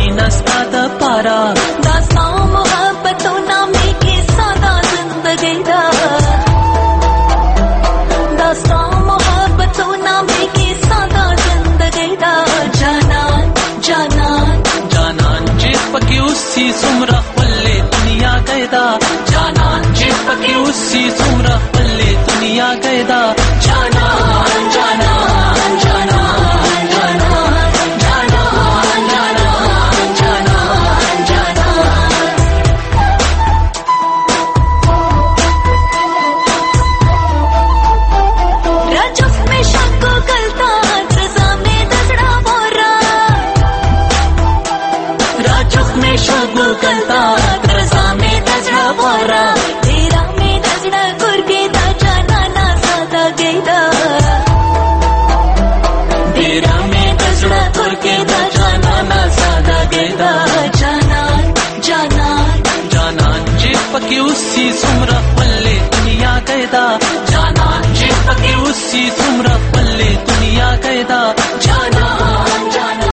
نستا د پارا داستا محبتونه می کې ساده زندګی دا داستا محبتونه می کې ساده زندګی دا جانان جانان جانان چې پکې اوسې څومره خپلې دنیا قیدا جانان چې پکې اوسې څومره خپلې دنیا قیدا جانان جانان جانان جانان جانان جانان جانان राजस में शक्को गलता रजा में दसड़ा बोरा राजस में शक्को गलता रजा में दसड़ा बोरा